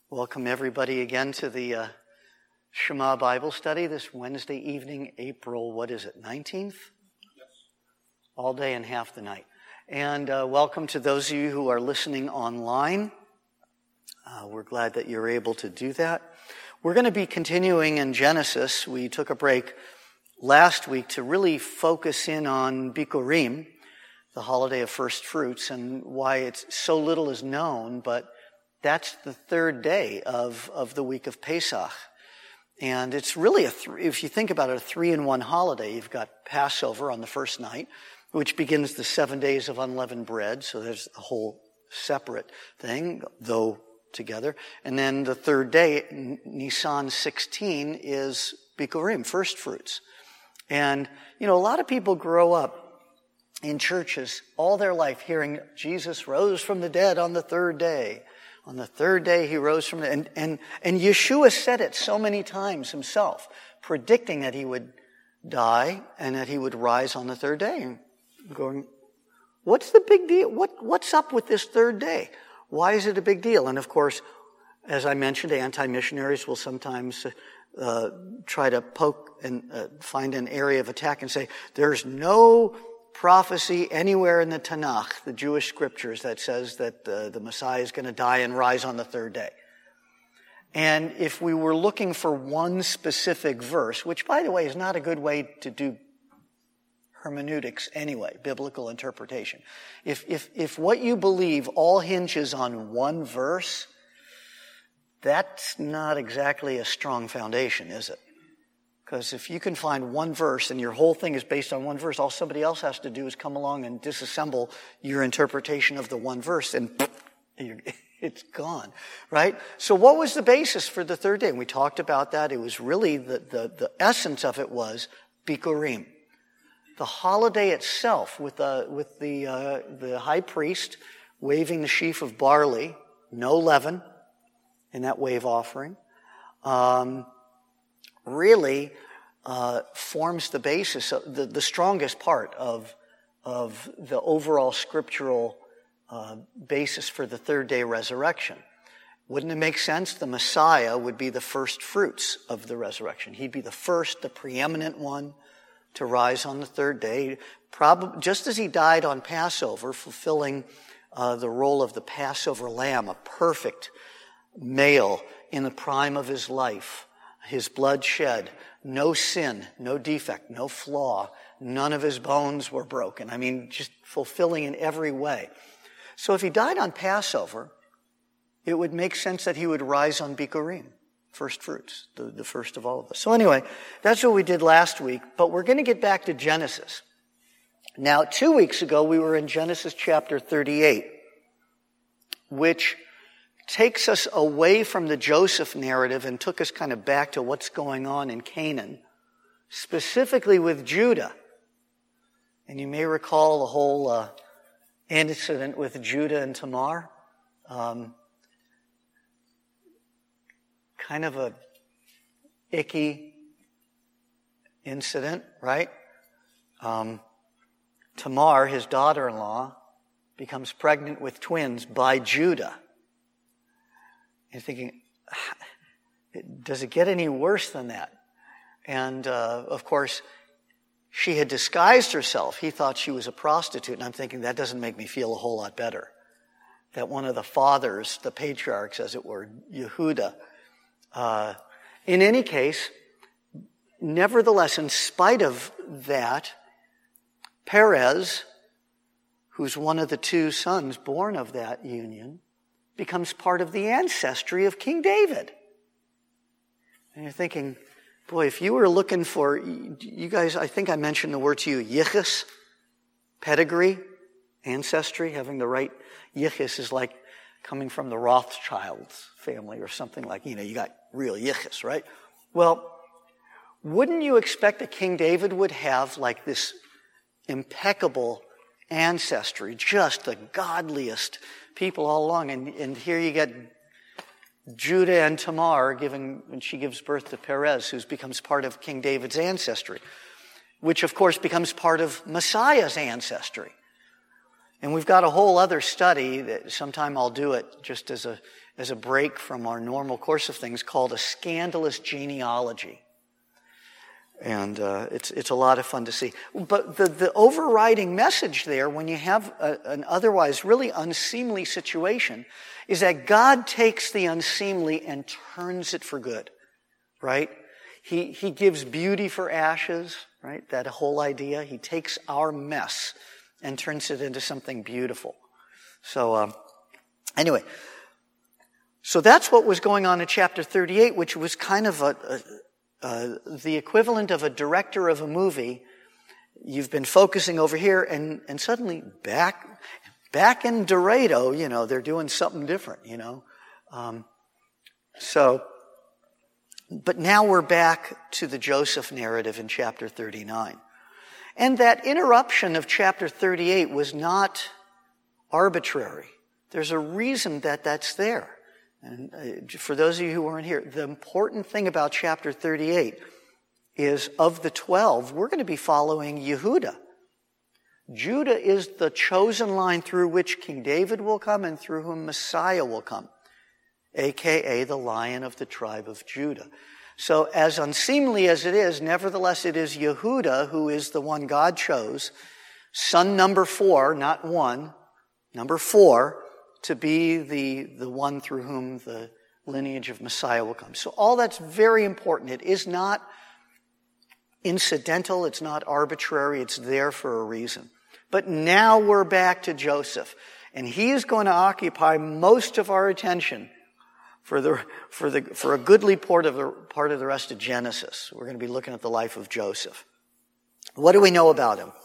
Welcome everybody again to the Shema Bible study this Wednesday evening, April, 19th? Yes. All day and half the night. And welcome to those of you who are listening online. We're glad that you're able to do that. We're going to be continuing in Genesis. We took a break last week to really focus in on Bikurim, the holiday of first fruits, and why it's so little is known, but that's the third day of the week of Pesach. And it's really, if you think about it, a 3-in-1 holiday. You've got Passover on the first night, which begins the 7 days of unleavened bread. So there's a whole separate thing, though together. And then the third day, Nisan 16, is Bikurim, first fruits. And, a lot of people grow up in churches all their life hearing Jesus rose from the dead on the third day. On the third day, he rose from the and Yeshua said it so many times himself, predicting that he would die and that he would rise on the third day. And going, what's the big deal? What's up with this third day? Why is it a big deal? And of course, as I mentioned, anti-missionaries will sometimes try to poke and find an area of attack and say, there's no prophecy anywhere in the Tanakh, the Jewish scriptures, that says that the Messiah is going to die and rise on the third day. And if we were looking for one specific verse, which, by the way, is not a good way to do hermeneutics anyway, biblical interpretation. If what you believe all hinges on one verse, that's not exactly a strong foundation, is it? Because if you can find one verse and your whole thing is based on one verse, all somebody else has to do is come along and disassemble your interpretation of the one verse, and it's gone, right? So what was the basis for the third day? And we talked about that. It was really the essence of it was Bikurim. The holiday itself with the high priest waving the sheaf of barley, no leaven in that wave offering, really forms the basis, the strongest part of the overall scriptural basis for the third day resurrection. Wouldn't it make sense? The Messiah would be the first fruits of the resurrection. He'd be the first, the preeminent one to rise on the third day, probably just as he died on Passover, fulfilling the role of the Passover lamb, a perfect male in the prime of his life. His blood shed, no sin, no defect, no flaw. None of his bones were broken. I mean, just fulfilling in every way. So if he died on Passover, it would make sense that he would rise on Bikurim, first fruits, the first of all of us. So anyway, that's what we did last week, but we're going to get back to Genesis. Now, 2 weeks ago, we were in Genesis chapter 38, which takes us away from the Joseph narrative and took us kind of back to what's going on in Canaan, specifically with Judah. And you may recall the whole incident with Judah and Tamar. Kind of a icky incident, right? Tamar, his daughter-in-law, becomes pregnant with twins by Judah. You're thinking, does it get any worse than that? And, of course, she had disguised herself. He thought she was a prostitute. And I'm thinking, that doesn't make me feel a whole lot better. That one of the fathers, the patriarchs, as it were, Yehuda. In any case, nevertheless, in spite of that, Perez, who's one of the two sons born of that union, becomes part of the ancestry of King David. And you're thinking, boy, if you were looking for, you guys, I think I mentioned the word to you, yichus, pedigree, ancestry, having the right yichus is like coming from the Rothschilds family or something like, you got real yichus, right? Well, wouldn't you expect that King David would have like this impeccable ancestry, just the godliest people all along, and here you get Judah and Tamar when she gives birth to Perez, who becomes part of King David's ancestry, which of course becomes part of Messiah's ancestry. And we've got a whole other study that sometime I'll do it just as as a break from our normal course of things called A Scandalous Genealogy. And it's a lot of fun to see. But the overriding message there, when you have an otherwise really unseemly situation, is that God takes the unseemly and turns it for good, right? He gives beauty for ashes, right? That whole idea. He takes our mess and turns it into something beautiful. So anyway, so that's what was going on in chapter 38, which was kind of the equivalent of a director of a movie. You've been focusing over here, and suddenly back in Dorado, they're doing something different, But now we're back to the Joseph narrative in chapter 39. And that interruption of chapter 38 was not arbitrary. There's a reason that that's there. And for those of you who weren't here, the important thing about chapter 38 is of the 12, we're going to be following Yehuda. Judah is the chosen line through which King David will come and through whom Messiah will come, a.k.a. the Lion of the tribe of Judah. So as unseemly as it is, nevertheless it is Yehuda who is the one God chose, son number 4, not 1, number 4, to be the one through whom the lineage of Messiah will come. So all that's very important. It is not incidental. It's not arbitrary. It's there for a reason. But now we're back to Joseph, and he is going to occupy most of our attention for a goodly part of the rest of Genesis. We're going to be looking at the life of Joseph. What do we know about him?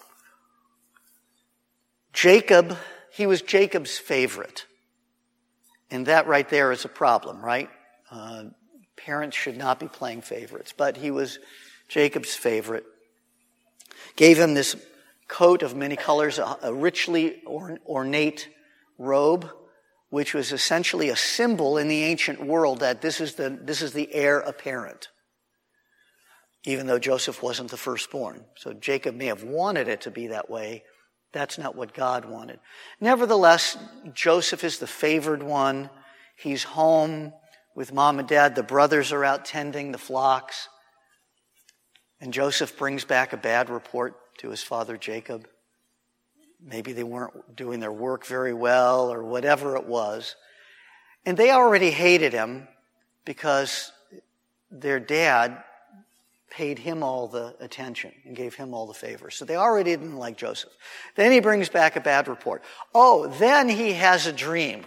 Jacob, he was Jacob's favorite. And that right there is a problem, right? Parents should not be playing favorites, but he was Jacob's favorite. Gave him this coat of many colors, a richly ornate robe, which was essentially a symbol in the ancient world that this is the heir apparent, even though Joseph wasn't the firstborn. So Jacob may have wanted it to be that way. That's not what God wanted. Nevertheless, Joseph is the favored one. He's home with mom and dad. The brothers are out tending the flocks. And Joseph brings back a bad report to his father Jacob. Maybe they weren't doing their work very well or whatever it was. And they already hated him because their dad paid him all the attention and gave him all the favors. So they already didn't like Joseph. Then he brings back a bad report. Oh, then he has a dream.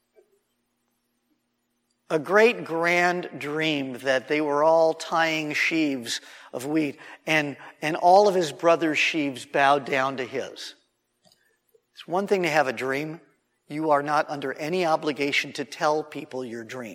A great grand dream that they were all tying sheaves of wheat and all of his brother's sheaves bowed down to his. It's one thing to have a dream. You are not under any obligation to tell people your dream.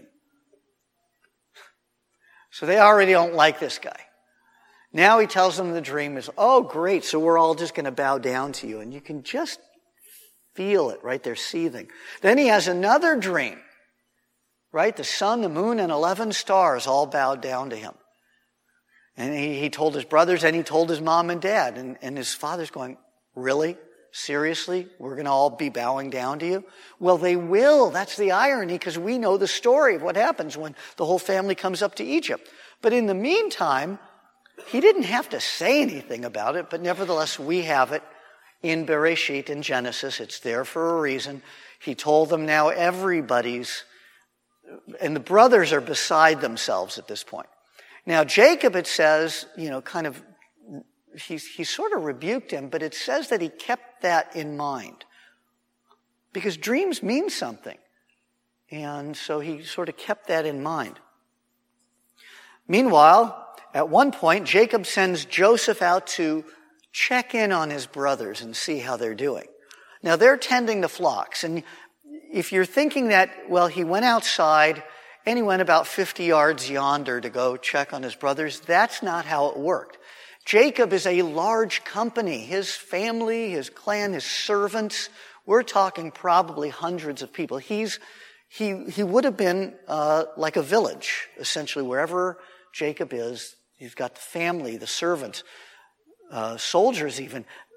So they already don't like this guy. Now he tells them the dream is, oh, great, so we're all just going to bow down to you. And you can just feel it, right? They're seething. Then he has another dream, right? The sun, the moon, and 11 stars all bowed down to him. And he told his brothers and he told his mom and dad. And his father's going, really? Seriously? We're going to all be bowing down to you? Well, they will. That's the irony, because we know the story of what happens when the whole family comes up to Egypt. But in the meantime, he didn't have to say anything about it, but nevertheless, we have it in Bereshit, in Genesis. It's there for a reason. He told them now everybody's, and the brothers are beside themselves at this point. Now, Jacob, it says, kind of, he sort of rebuked him, but it says that he kept that in mind. Because dreams mean something. And so he sort of kept that in mind. Meanwhile, at one point, Jacob sends Joseph out to check in on his brothers and see how they're doing. Now, they're tending the flocks. And if you're thinking that, well, he went outside and he went about 50 yards yonder to go check on his brothers, that's not how it worked. Jacob is a large company. His family, his clan, his servants, we're talking probably hundreds of people. He would have been like a village, essentially, wherever Jacob is. He's got the family, the servants, soldiers even.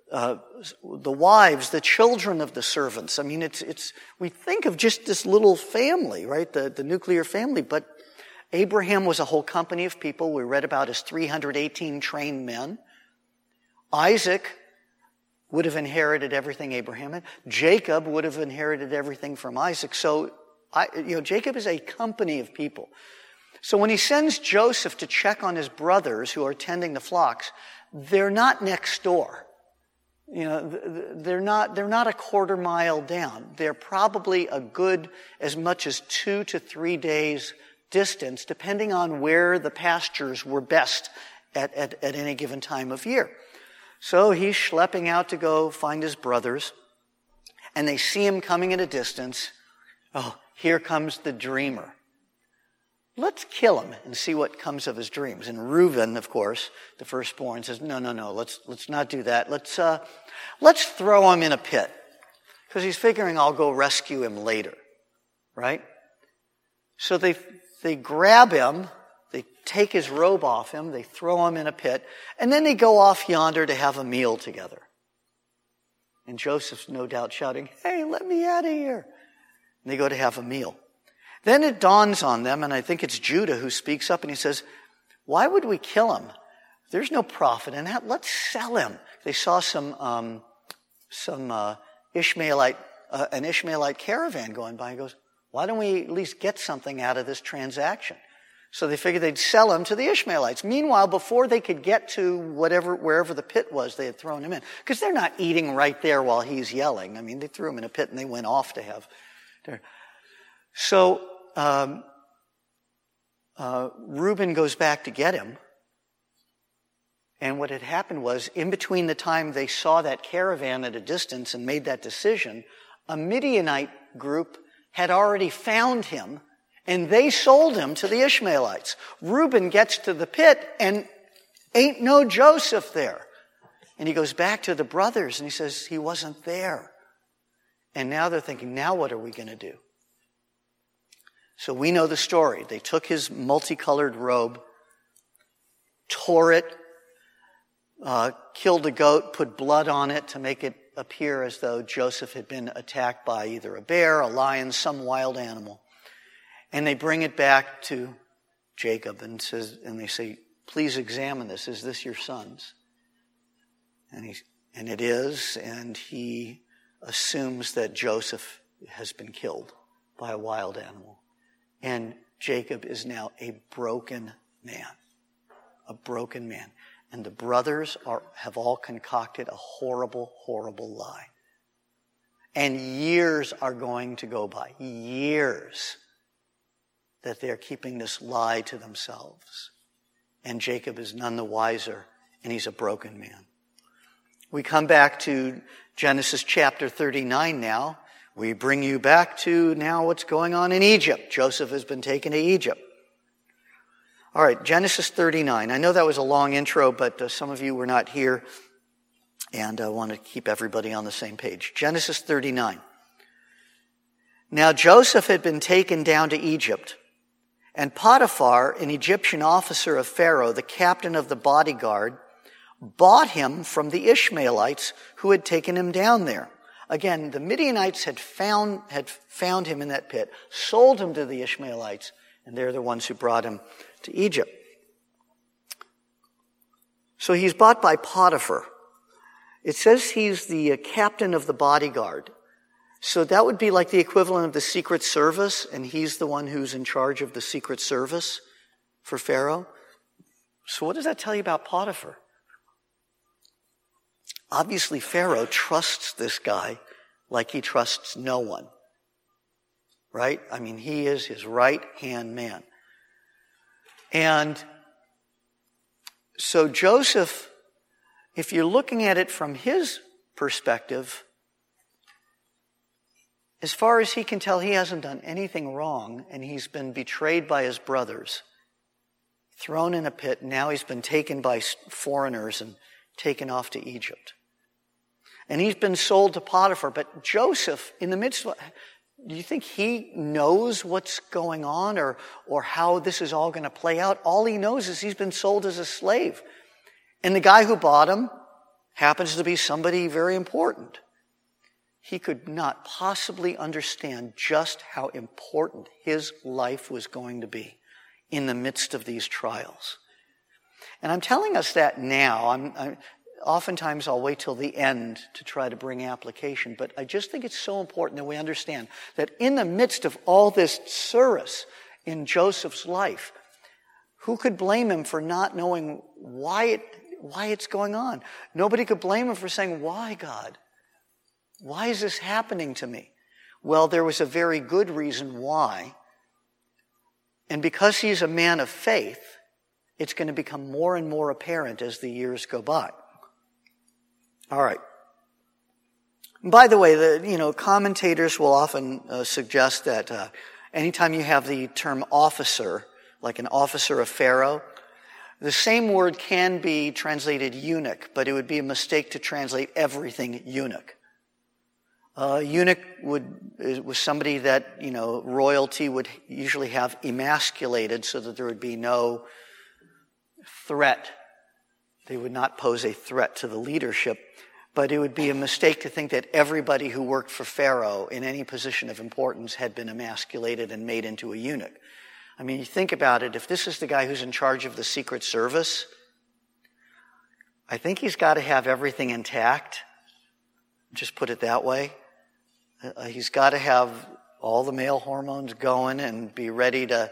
the wives, the children of the servants. I mean, we think of just this little family, right? The nuclear family, but Abraham was a whole company of people. We read about his 318 trained men. Isaac would have inherited everything Abraham had. Jacob would have inherited everything from Isaac. So, Jacob is a company of people. So when he sends Joseph to check on his brothers who are tending the flocks, they're not next door. They're not a quarter mile down. They're probably a good as much as 2 to 3 days distance, depending on where the pastures were best at any given time of year. So he's schlepping out to go find his brothers, and they see him coming at a distance. Oh, here comes the dreamer. Let's kill him and see what comes of his dreams. And Reuben, of course, the firstborn, says, no, let's not do that. Let's throw him in a pit. Because he's figuring I'll go rescue him later. Right? So they grab him, they take his robe off him, they throw him in a pit, and then they go off yonder to have a meal together. And Joseph's no doubt shouting, hey, let me out of here. And they go to have a meal. Then it dawns on them, and I think it's Judah who speaks up, and he says, why would we kill him? There's no profit in that. Let's sell him. They saw an Ishmaelite caravan going by. He goes, why don't we at least get something out of this transaction? So they figured they'd sell him to the Ishmaelites. Meanwhile, before they could get to wherever the pit was, they had thrown him in. Because they're not eating right there while he's yelling. I mean, they threw him in a pit and they went off to have their... So Reuben goes back to get him. And what had happened was, in between the time they saw that caravan at a distance and made that decision, a Midianite group had already found him, and they sold him to the Ishmaelites. Reuben gets to the pit, and ain't no Joseph there. And he goes back to the brothers, and he says, he wasn't there. And now they're thinking, now what are we going to do? So we know the story. They took his multicolored robe, tore it, killed a goat, put blood on it to make it appear as though Joseph had been attacked by either a bear, a lion, some wild animal. And they bring it back to Jacob and they say, please examine this. Is this your son's? And it is, and he assumes that Joseph has been killed by a wild animal. And Jacob is now a broken man. A broken man. And the brothers have all concocted a horrible, horrible lie. And years are going to go by. Years that they're keeping this lie to themselves. And Jacob is none the wiser, and he's a broken man. We come back to Genesis chapter 39 now. We bring you back to now what's going on in Egypt. Joseph has been taken to Egypt. All right, Genesis 39. I know that was a long intro, but some of you were not here, and I want to keep everybody on the same page. Genesis 39. Now Joseph had been taken down to Egypt, and Potiphar, an Egyptian officer of Pharaoh, the captain of the bodyguard, bought him from the Ishmaelites who had taken him down there. Again, the Midianites had found him in that pit, sold him to the Ishmaelites, and they're the ones who brought him to Egypt. So he's bought by Potiphar. It says he's the captain of the bodyguard. So that would be like the equivalent of the Secret Service, and he's the one who's in charge of the Secret Service for Pharaoh. So what does that tell you about Potiphar? Obviously, Pharaoh trusts this guy like he trusts no one. Right? I mean, he is his right-hand man. And so Joseph, if you're looking at it from his perspective, as far as he can tell, he hasn't done anything wrong, and he's been betrayed by his brothers, thrown in a pit, and now he's been taken by foreigners and taken off to Egypt. And he's been sold to Potiphar, but Joseph, in the midst of, do you think he knows what's going on or how this is all going to play out? All he knows is he's been sold as a slave. And the guy who bought him happens to be somebody very important. He could not possibly understand just how important his life was going to be in the midst of these trials. And I'm telling us that now. Oftentimes I'll wait till the end to try to bring application, but I just think it's so important that we understand that in the midst of all this tsuris in Joseph's life, who could blame him for not knowing why it's going on? Nobody could blame him for saying, "Why, God? Why is this happening to me?" Well, there was a very good reason why. And because he's a man of faith, it's going to become more and more apparent as the years go by. All right. By the way, commentators will often suggest that anytime you have the term officer, like an officer of Pharaoh, the same word can be translated eunuch, but it would be a mistake to translate everything eunuch. Eunuch was somebody that, royalty would usually have emasculated so that there would be no threat. They would not pose a threat to the leadership. But it would be a mistake to think that everybody who worked for Pharaoh in any position of importance had been emasculated and made into a eunuch. I mean, you think about it, if this is the guy who's in charge of the Secret Service, I think he's got to have everything intact. Just put it that way. He's got to have all the male hormones going and be ready to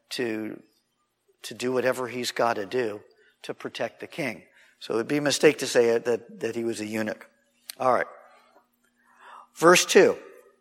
do whatever he's got to do to protect the king. So it would be a mistake to say that he was a eunuch. All right. Verse 2.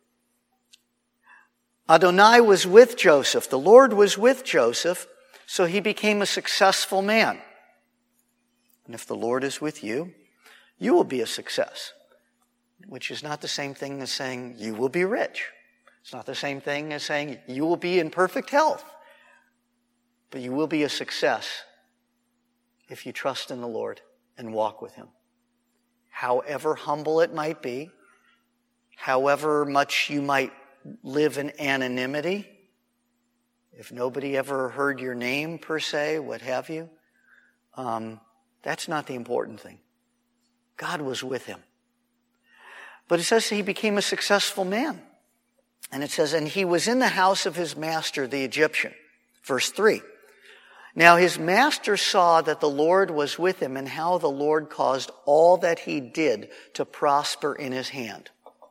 Adonai was with Joseph. The Lord was with Joseph, so he became a successful man. And if the Lord is with you, you will be a success. Which is not the same thing as saying you will be rich. It's not the same thing as saying you will be in perfect health. But you will be a success if you trust in the Lord and walk with him. However humble it might be, however much you might live in anonymity, if nobody ever heard your name per se, what have you, that's not the important thing. God was with him. But it says he became a successful man. And it says, and he was in the house of his master, the Egyptian. Verse 3. Now his master saw that the Lord was with him and how the Lord caused all that he did to prosper in his hand.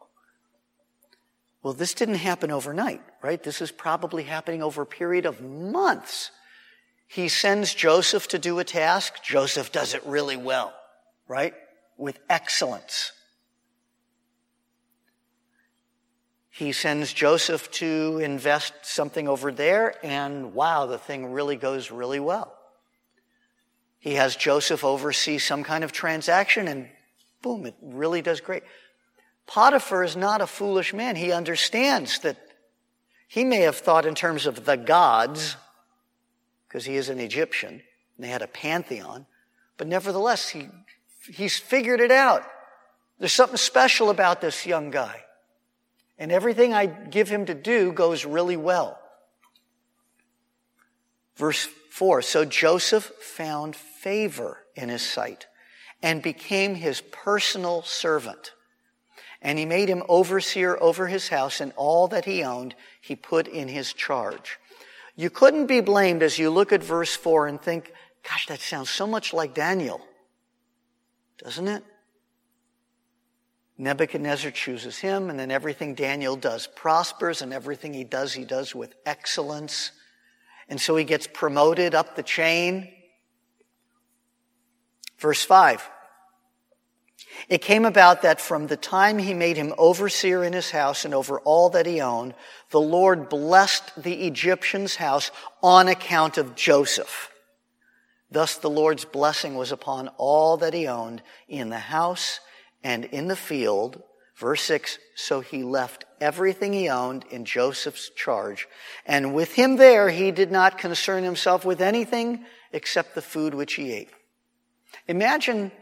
Well, this didn't happen overnight, right? This is probably happening over a period of months. He sends Joseph to do a task. Joseph does it really well, right? With excellence. He sends Joseph to invest something over there, and wow, the thing really goes really well. He has Joseph oversee some kind of transaction, and boom, it really does great. Potiphar is not a foolish man. He understands that he may have thought in terms of the gods, because he is an Egyptian, and they had a pantheon, but nevertheless, he's figured it out. There's something special about this young guy. And everything I give him to do goes really well. Verse 4, so Joseph found favor in his sight and became his personal servant. And he made him overseer over his house, and all that he owned he put in his charge. You couldn't be blamed as you look at verse 4 and think, gosh, that sounds so much like Daniel. Doesn't it? Nebuchadnezzar chooses him, and then everything Daniel does prospers, and everything he does with excellence. And so he gets promoted up the chain. Verse 5. It came about that from the time he made him overseer in his house and over all that he owned, the Lord blessed the Egyptian's house on account of Joseph. Thus the Lord's blessing was upon all that he owned in the house and in the field. Verse 6, so he left everything he owned in Joseph's charge. And with him there, he did not concern himself with anything except the food which he ate. Imagine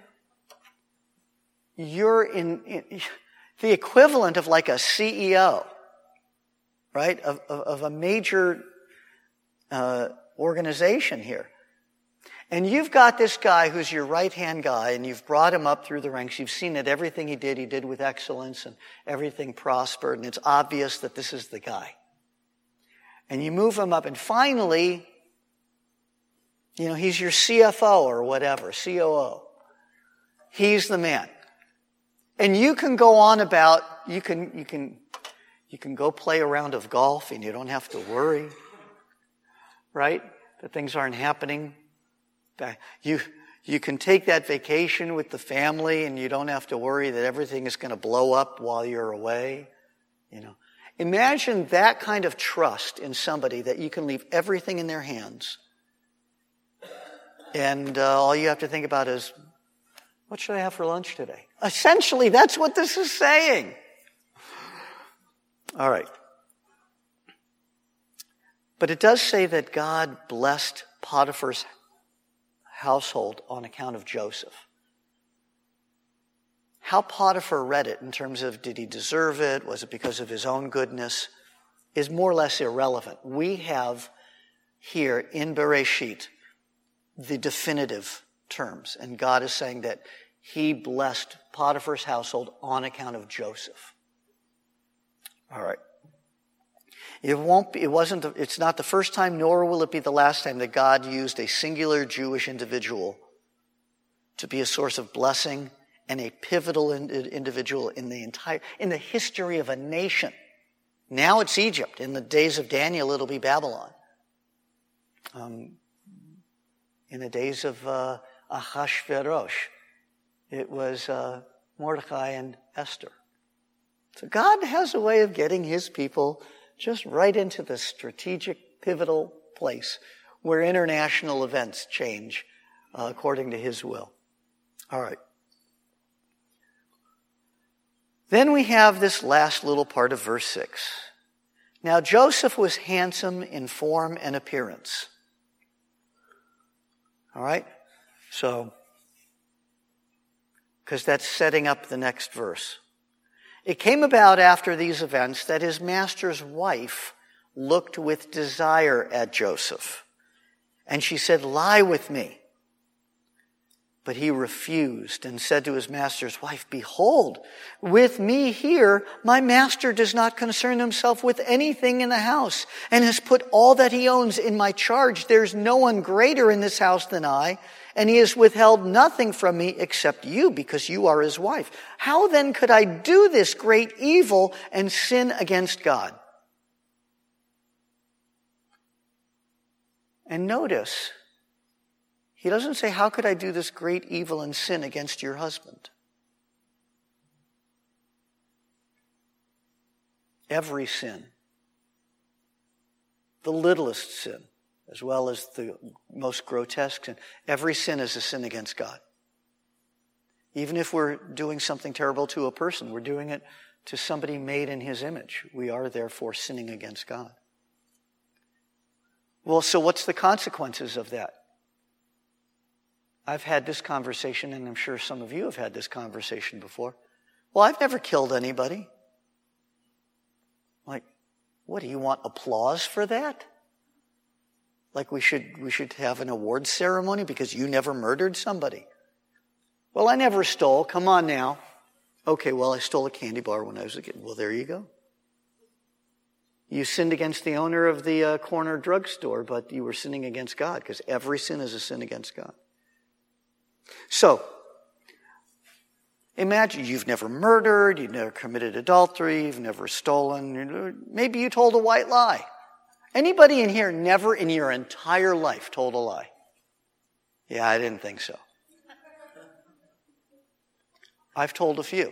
you're in the equivalent of like a CEO, right? Of a major organization here. And you've got this guy who's your right-hand guy, and you've brought him up through the ranks. You've seen that everything he did with excellence, and everything prospered, and it's obvious that this is the guy. And you move him up, and finally, he's your CFO or whatever, COO. He's the man. And you can go on about, you can go play a round of golf, and you don't have to worry, right? That things aren't happening. You can take that vacation with the family, and you don't have to worry that everything is going to blow up while you're away. Imagine that kind of trust in somebody, that you can leave everything in their hands, and all you have to think about is, what should I have for lunch today? Essentially, that's what this is saying. All right. But it does say that God blessed Potiphar's household on account of Joseph. How Potiphar read it in terms of, did he deserve it? Was it because of his own goodness? Is more or less irrelevant. We have here in Bereshit the definitive terms. And God is saying that he blessed Potiphar's household on account of Joseph. All right. It's not the first time, nor will it be the last time that God used a singular Jewish individual to be a source of blessing and a pivotal individual in the history of a nation. Now it's Egypt. In the days of Daniel, it'll be Babylon. In the days of Ahasuerus, it was Mordecai and Esther. So God has a way of getting his people just right into the strategic, pivotal place where international events change according to his will. All right. Then we have this last little part of verse 6. Now Joseph was handsome in form and appearance. All right? So, because that's setting up the next verse. It came about after these events that his master's wife looked with desire at Joseph. And she said, "Lie with me." But he refused and said to his master's wife, "Behold, with me here, my master does not concern himself with anything in the house and has put all that he owns in my charge. There's no one greater in this house than I, and he has withheld nothing from me except you, because you are his wife. How then could I do this great evil and sin against God?" And notice, he doesn't say, how could I do this great evil and sin against your husband? Every sin, the littlest sin, as well as the most grotesque sin, every sin is a sin against God. Even if we're doing something terrible to a person, we're doing it to somebody made in his image. We are therefore sinning against God. Well, so what's the consequences of that? I've had this conversation, and I'm sure some of you have had this conversation before. Well, I've never killed anybody. Like, what, do you want applause for that? Like we should have an award ceremony because you never murdered somebody. Well, I never stole. Come on now. Okay, well, I stole a candy bar when I was a kid. Well, there you go. You sinned against the owner of the corner drugstore, but you were sinning against God, because every sin is a sin against God. So, imagine you've never murdered, you've never committed adultery, you've never stolen, maybe you told a white lie. Anybody in here never in your entire life told a lie? Yeah, I didn't think so. I've told a few.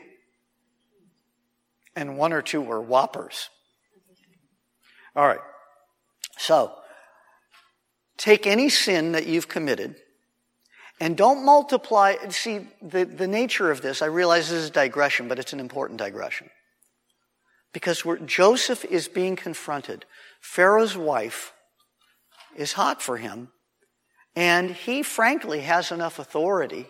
And one or two were whoppers. All right. So, take any sin that you've committed and don't multiply. See, the nature of this, I realize this is a digression, but it's an important digression. Because Joseph is being confronted. Pharaoh's wife is hot for him, and he frankly has enough authority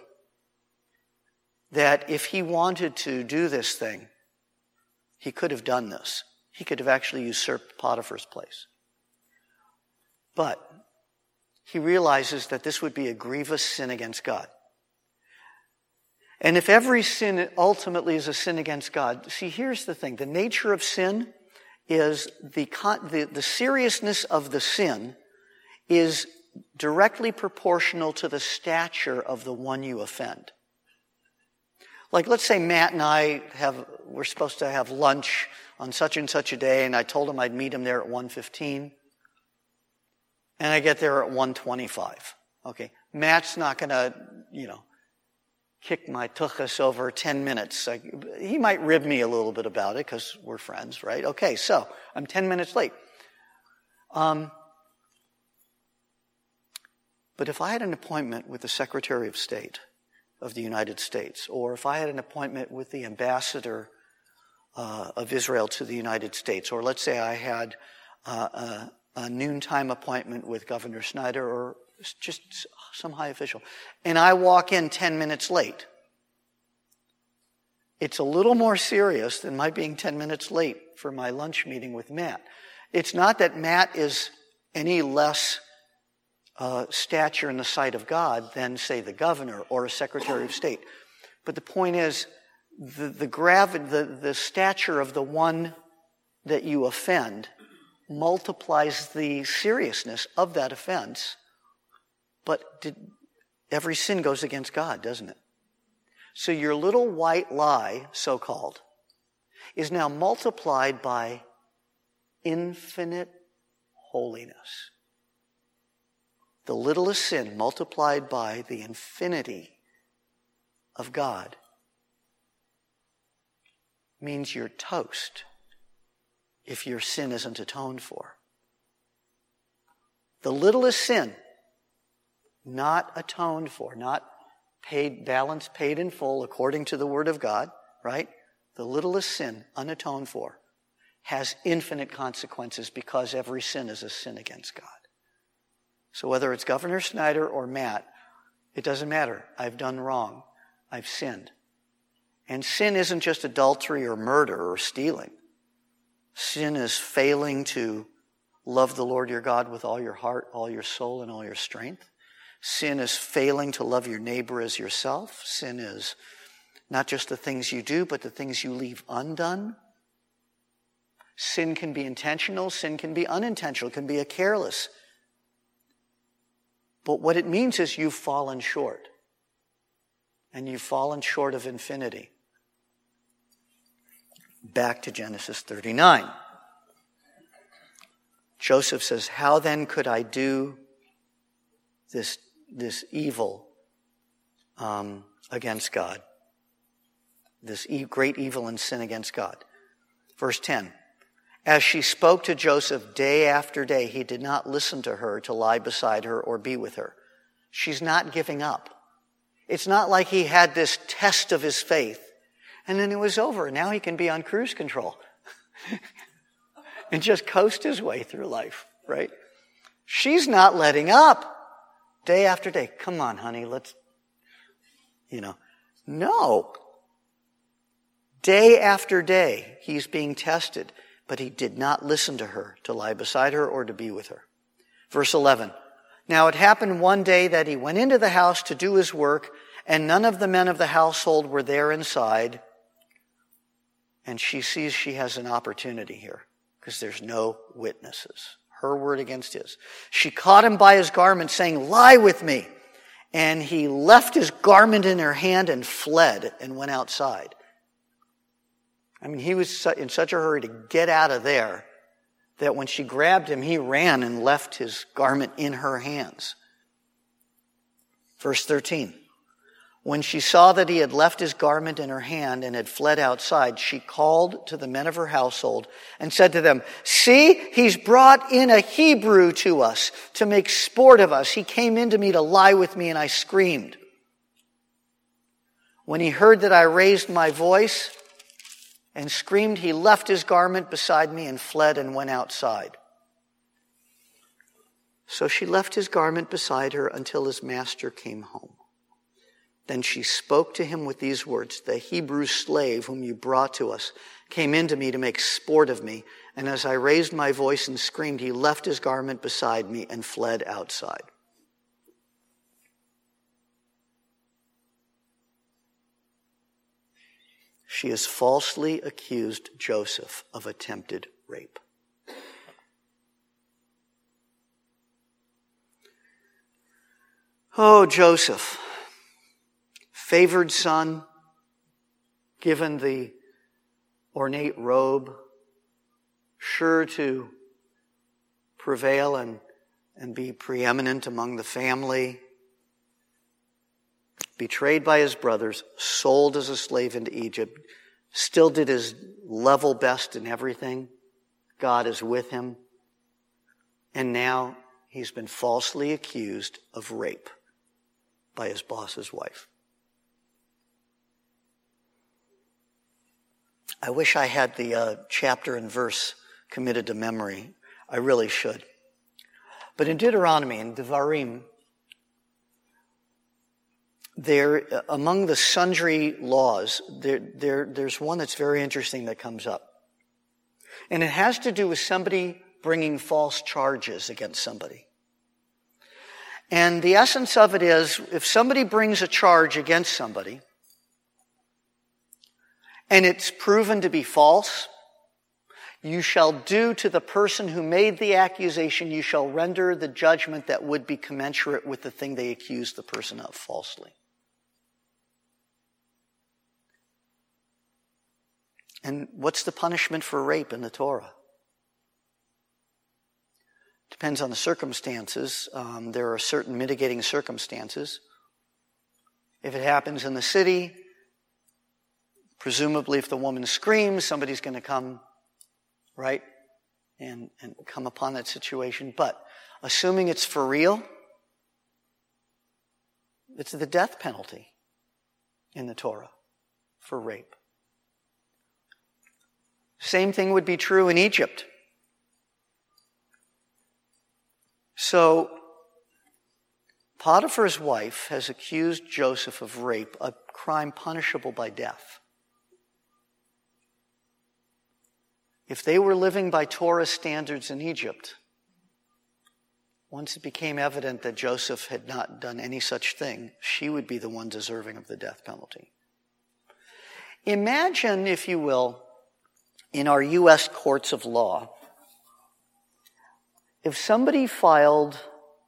that if he wanted to do this thing, he could have done this. He could have actually usurped Potiphar's place. But he realizes that this would be a grievous sin against God. And if every sin ultimately is a sin against God, see, here's the thing. The nature of sin is the seriousness of the sin is directly proportional to the stature of the one you offend. Like, let's say Matt and I we're supposed to have lunch on such and such a day, and I told him I'd meet him there at 1:15, and I get there at 1:25. Okay, Matt's not going to, kick my tuchus over 10 minutes. He might rib me a little bit about it because we're friends, right? Okay, so I'm 10 minutes late. But if I had an appointment with the Secretary of State of the United States, or if I had an appointment with the ambassador of Israel to the United States, or let's say I had a noontime appointment with Governor Snyder or just some high official, and I walk in 10 minutes late, it's a little more serious than my being 10 minutes late for my lunch meeting with Matt. It's not that Matt is any less stature in the sight of God than, say, the governor or a Secretary of State. But the point is, the stature of the one that you offend multiplies the seriousness of that offense. But every sin goes against God, doesn't it? So your little white lie, so-called, is now multiplied by infinite holiness. The littlest sin multiplied by the infinity of God means you're toast if your sin isn't atoned for. The littlest sin, not atoned for, not balance paid in full according to the Word of God, right? The littlest sin, unatoned for, has infinite consequences because every sin is a sin against God. So whether it's Governor Snyder or Matt, it doesn't matter. I've done wrong. I've sinned. And sin isn't just adultery or murder or stealing. Sin is failing to love the Lord your God with all your heart, all your soul, and all your strength. Sin is failing to love your neighbor as yourself. Sin is not just the things you do, but the things you leave undone. Sin can be intentional. Sin can be unintentional. It can be a careless. But what it means is you've fallen short. And you've fallen short of infinity. Back to Genesis 39. Joseph says, how then could I do this evil against God? This great evil and sin against God. Verse 10. As she spoke to Joseph day after day, he did not listen to her to lie beside her or be with her. She's not giving up. It's not like he had this test of his faith and then it was over. Now he can be on cruise control and just coast his way through life, right? She's not letting up day after day. Come on, honey, let's, No. Day after day, he's being tested. But he did not listen to her, to lie beside her, or to be with her. Verse 11. Now it happened one day that he went into the house to do his work, and none of the men of the household were there inside. And she sees she has an opportunity here, because there's no witnesses. Her word against his. She caught him by his garment, saying, lie with me. And he left his garment in her hand and fled and went outside. I mean, he was in such a hurry to get out of there that when she grabbed him, he ran and left his garment in her hands. Verse 13. When she saw that he had left his garment in her hand and had fled outside, she called to the men of her household and said to them, see, he's brought in a Hebrew to us to make sport of us. He came in to me to lie with me, and I screamed. When he heard that I raised my voice and screamed, he left his garment beside me and fled and went outside. So she left his garment beside her until his master came home. Then she spoke to him with these words, the Hebrew slave whom you brought to us came in to me to make sport of me. And as I raised my voice and screamed, he left his garment beside me and fled outside. she has falsely accused Joseph of attempted rape. Oh, Joseph, favored son, given the ornate robe, sure to prevail and be preeminent among the family, betrayed by his brothers, sold as a slave into Egypt, still did his level best in everything. God is with him. And now he's been falsely accused of rape by his boss's wife. I wish I had the chapter and verse committed to memory. I really should. But in Deuteronomy, in Devarim, there, among the sundry laws, there's one that's very interesting that comes up. And it has to do with somebody bringing false charges against somebody. And the essence of it is, if somebody brings a charge against somebody, and it's proven to be false, you shall do to the person who made the accusation, you shall render the judgment that would be commensurate with the thing they accused the person of falsely. And what's the punishment for rape in the Torah? Depends on the circumstances. There are certain mitigating circumstances. If it happens in the city, presumably if the woman screams, somebody's going to come, right, and come upon that situation. But assuming it's for real, it's the death penalty in the Torah for rape. Same thing would be true in Egypt. So, Potiphar's wife has accused Joseph of rape, a crime punishable by death. If they were living by Torah standards in Egypt, once it became evident that Joseph had not done any such thing, she would be the one deserving of the death penalty. Imagine, if you will, in our U.S. courts of law, if somebody filed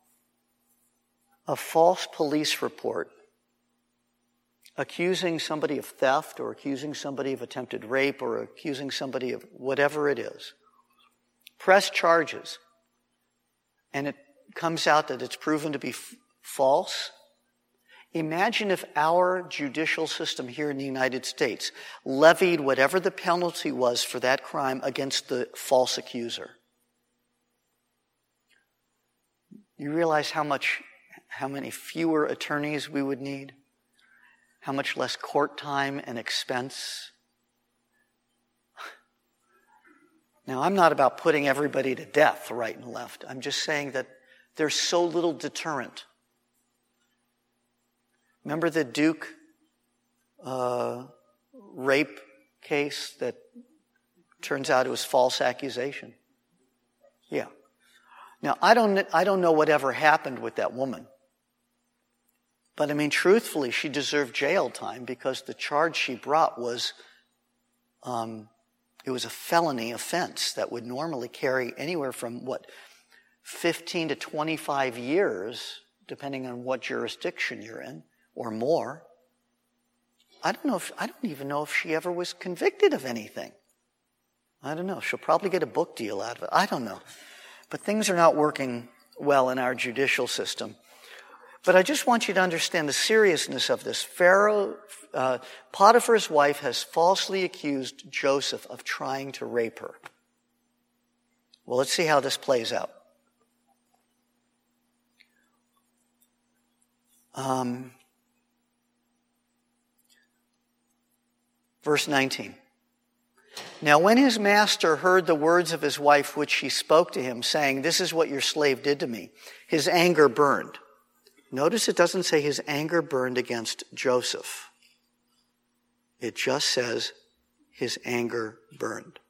a false police report accusing somebody of theft or accusing somebody of attempted rape or accusing somebody of whatever it is, press charges, and it comes out that it's proven to be false, imagine if our judicial system here in the United States levied whatever the penalty was for that crime against the false accuser. You realize how many fewer attorneys we would need? How much less court time and expense? Now, I'm not about putting everybody to death right and left. I'm just saying that there's so little deterrent. Remember the Duke rape case that turns out it was false accusation? Yeah. Now, I don't know whatever happened with that woman. But I mean, truthfully, she deserved jail time because the charge she brought was, it was a felony offense that would normally carry anywhere from 15 to 25 years, depending on what jurisdiction you're in, or more. I don't even know if she ever was convicted of anything. I don't know. She'll probably get a book deal out of it. I don't know. But things are not working well in our judicial system. But I just want you to understand the seriousness of this. Potiphar's wife has falsely accused Joseph of trying to rape her. Well, let's see how this plays out. Verse 19. Now when his master heard the words of his wife which she spoke to him, saying, "This is what your slave did to me," his anger burned. Notice it doesn't say his anger burned against Joseph. It just says his anger burned.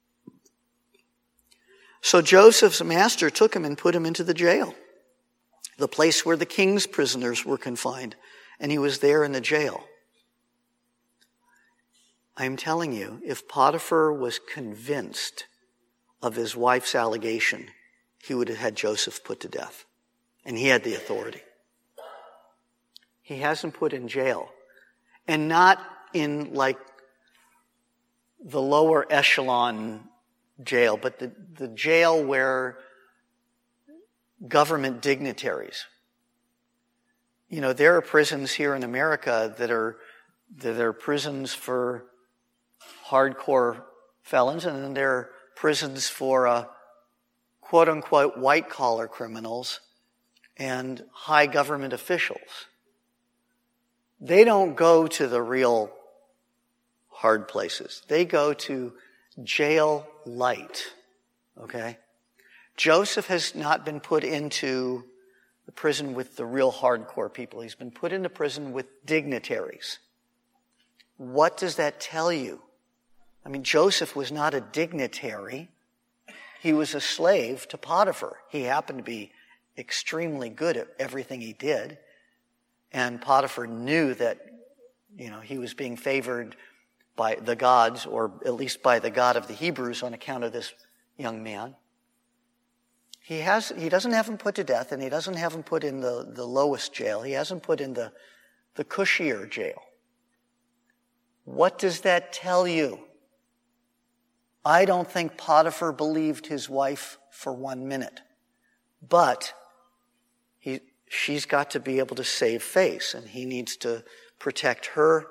So Joseph's master took him and put him into the jail, the place where the king's prisoners were confined, and he was there in the jail. I'm telling you, if Potiphar was convinced of his wife's allegation, he would have had Joseph put to death. And he had the authority. He hasn't put in jail. And not in like the lower echelon jail, but the jail where government dignitaries. You know, there are prisons here in America that are prisons for hardcore felons, and then there are prisons for quote-unquote white-collar criminals and high government officials. They don't go to the real hard places. They go to jail light. Okay? Joseph has not been put into the prison with the real hardcore people. He's been put into prison with dignitaries. What does that tell you? I mean, Joseph was not a dignitary. He was a slave to Potiphar. He happened to be extremely good at everything he did. And Potiphar knew that, you know, he was being favored by the gods, or at least by the God of the Hebrews on account of this young man. He doesn't have him put to death, and he doesn't have him put in the lowest jail. He hasn't put in the cushier jail. What does that tell you? I don't think Potiphar believed his wife for 1 minute. But she's got to be able to save face, and he needs to protect her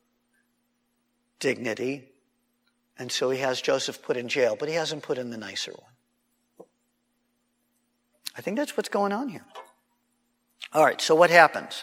dignity. And so he has Joseph put in jail, but he hasn't put in the nicer one. I think that's what's going on here. All right, so what happens?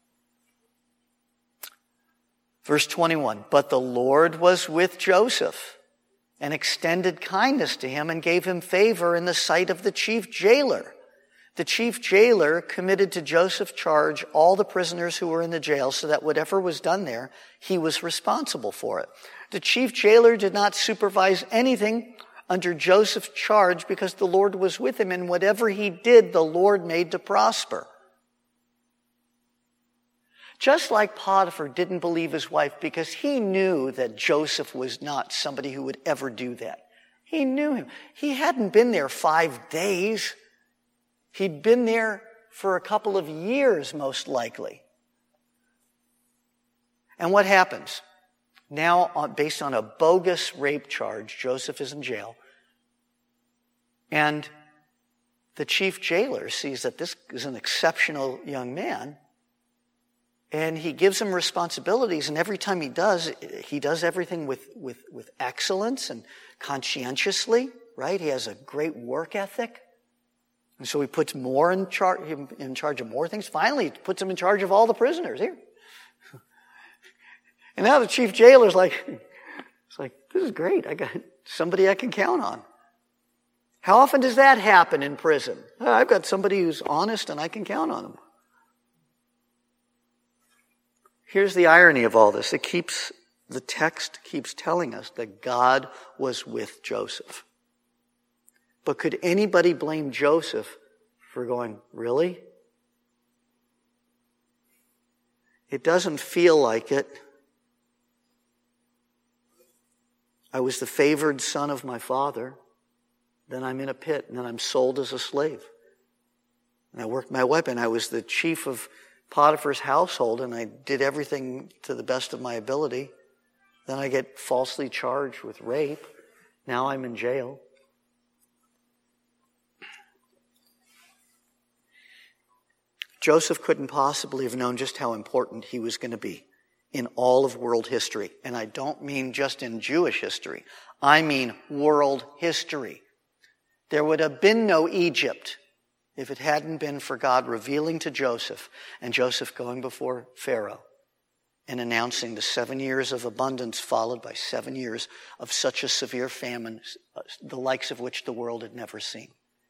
Verse 21, but the Lord was with Joseph and extended kindness to him and gave him favor in the sight of the chief jailer. The chief jailer committed to Joseph's charge all the prisoners who were in the jail, so that whatever was done there, he was responsible for it. The chief jailer did not supervise anything under Joseph's charge because the Lord was with him, and whatever he did, the Lord made to prosper. Just like Potiphar didn't believe his wife because he knew that Joseph was not somebody who would ever do that. He knew him. He hadn't been there 5 days. He'd been there for a couple of years, most likely. And what happens? Now, based on a bogus rape charge, Joseph is in jail. And the chief jailer sees that this is an exceptional young man. And he gives him responsibilities, and every time he does everything with excellence and conscientiously, right? He has a great work ethic. And so he puts more in charge of more things. Finally, he puts him in charge of all the prisoners here. And now the chief jailer's like, this is great. I got somebody I can count on. How often does that happen in prison? I've got somebody who's honest and I can count on him. Here's the irony of all this. The text keeps telling us that God was with Joseph. But could anybody blame Joseph for going, really? It doesn't feel like it. I was the favored son of my father. Then I'm in a pit, and then I'm sold as a slave. And I worked my way up, and I was the chief of Potiphar's household, and I did everything to the best of my ability. Then I get falsely charged with rape. Now I'm in jail. Joseph couldn't possibly have known just how important he was going to be in all of world history. And I don't mean just in Jewish history. I mean world history. There would have been no Egypt if it hadn't been for God revealing to Joseph and Joseph going before Pharaoh and announcing the 7 years of abundance followed by 7 years of such a severe famine, the likes of which the world had never seen.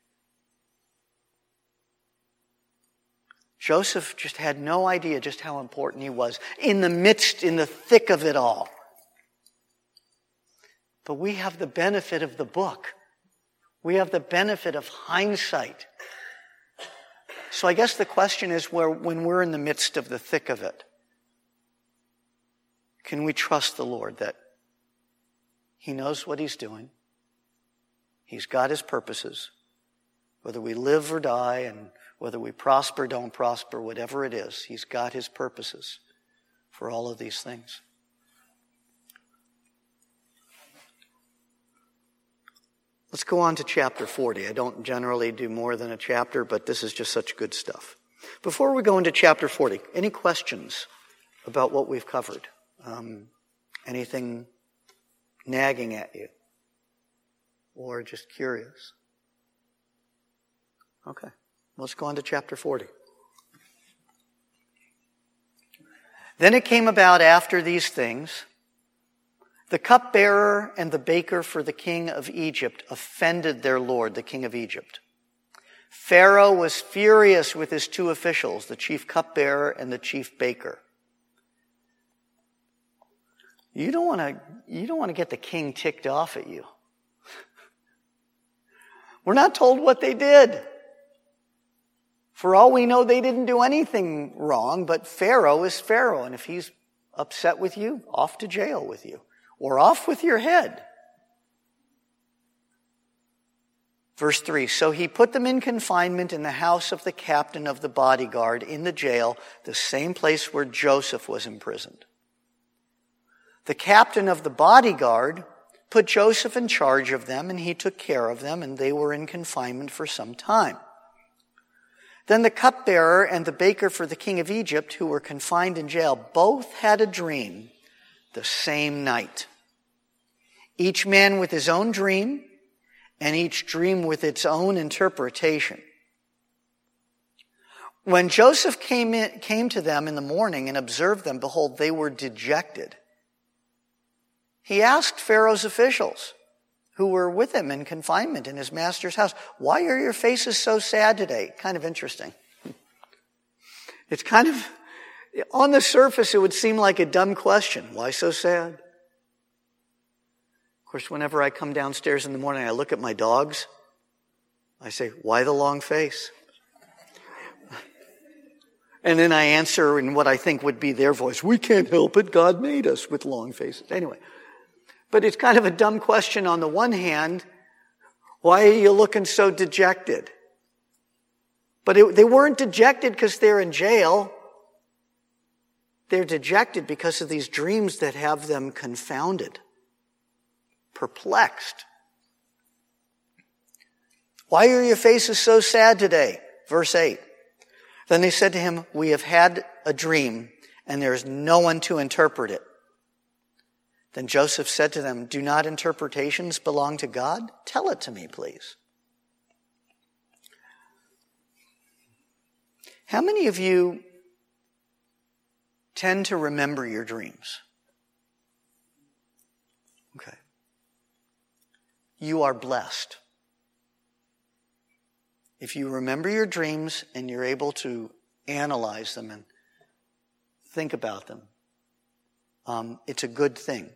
Joseph just had no idea just how important he was in the thick of it all. But we have the benefit of the book. We have the benefit of hindsight. So I guess the question is, when we're in the midst of the thick of it, can we trust the Lord that He knows what he's doing. He's got his purposes. Whether we live or die, and whether we prosper, don't prosper, whatever it is, he's got his purposes for all of these things. Let's go on to chapter 40. I don't generally do more than a chapter, but this is just such good stuff. Before we go into chapter 40, any questions about what we've covered? Anything nagging at you? Or just curious? Okay, let's go on to chapter 40. Then it came about after these things, the cupbearer and the baker for the king of Egypt offended their lord, the king of Egypt. Pharaoh was furious with his two officials, the chief cupbearer and the chief baker. You don't want to get the king ticked off at you. We're not told what they did. For all we know, they didn't do anything wrong, but Pharaoh is Pharaoh, and if he's upset with you, off to jail with you, or off with your head. Verse 3, so he put them in confinement in the house of the captain of the bodyguard in the jail, the same place where Joseph was imprisoned. The captain of the bodyguard put Joseph in charge of them, and he took care of them, and they were in confinement for some time. Then the cupbearer and the baker for the king of Egypt, who were confined in jail, both had a dream the same night. Each man with his own dream, and each dream with its own interpretation. When Joseph came to them in the morning and observed them, behold, they were dejected. He asked Pharaoh's officials, who were with him in confinement in his master's house, why are your faces so sad today? Kind of interesting. It's kind of, on the surface, it would seem like a dumb question. Why so sad? Of course, whenever I come downstairs in the morning, I look at my dogs. I say, why the long face? And then I answer in what I think would be their voice. We can't help it. God made us with long faces. Anyway. But it's kind of a dumb question on the one hand. Why are you looking so dejected? But they weren't dejected because they're in jail. They're dejected because of these dreams that have them confounded, perplexed. Why are your faces so sad today? Verse 8. Then they said to him, we have had a dream, and there is no one to interpret it. Then Joseph said to them, do not interpretations belong to God? Tell it to me, please. How many of you tend to remember your dreams? Okay. You are blessed. If you remember your dreams and you're able to analyze them and think about them, it's a good thing.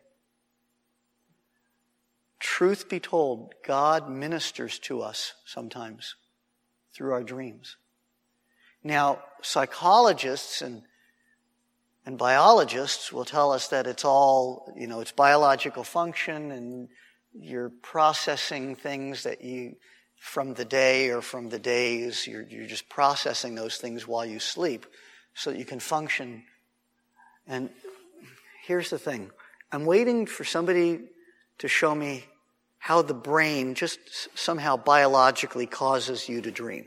Truth be told, God ministers to us sometimes through our dreams. Now, psychologists and biologists will tell us that it's all, it's biological function and you're processing things that you, from the day or from the days, you're just processing those things while you sleep so that you can function. And here's the thing. I'm waiting for somebody to show me how the brain just somehow biologically causes you to dream.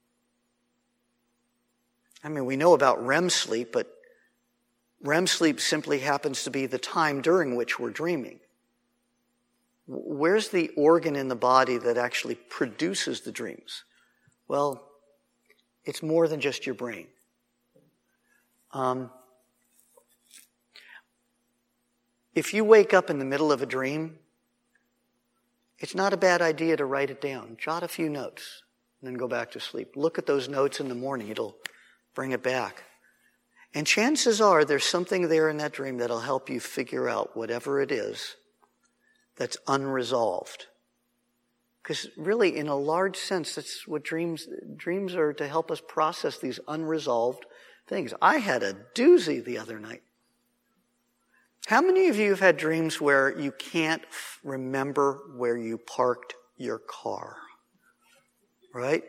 I mean, we know about REM sleep, but REM sleep simply happens to be the time during which we're dreaming. Where's the organ in the body that actually produces the dreams? Well, it's more than just your brain. If you wake up in the middle of a dream, it's not a bad idea to write it down. Jot a few notes and then go back to sleep. Look at those notes in the morning. It'll bring it back. And chances are there's something there in that dream that'll help you figure out whatever it is that's unresolved. Because really, in a large sense, that's what dreams are, to help us process these unresolved things. I had a doozy the other night. How many of you have had dreams where you can't remember where you parked your car? Right?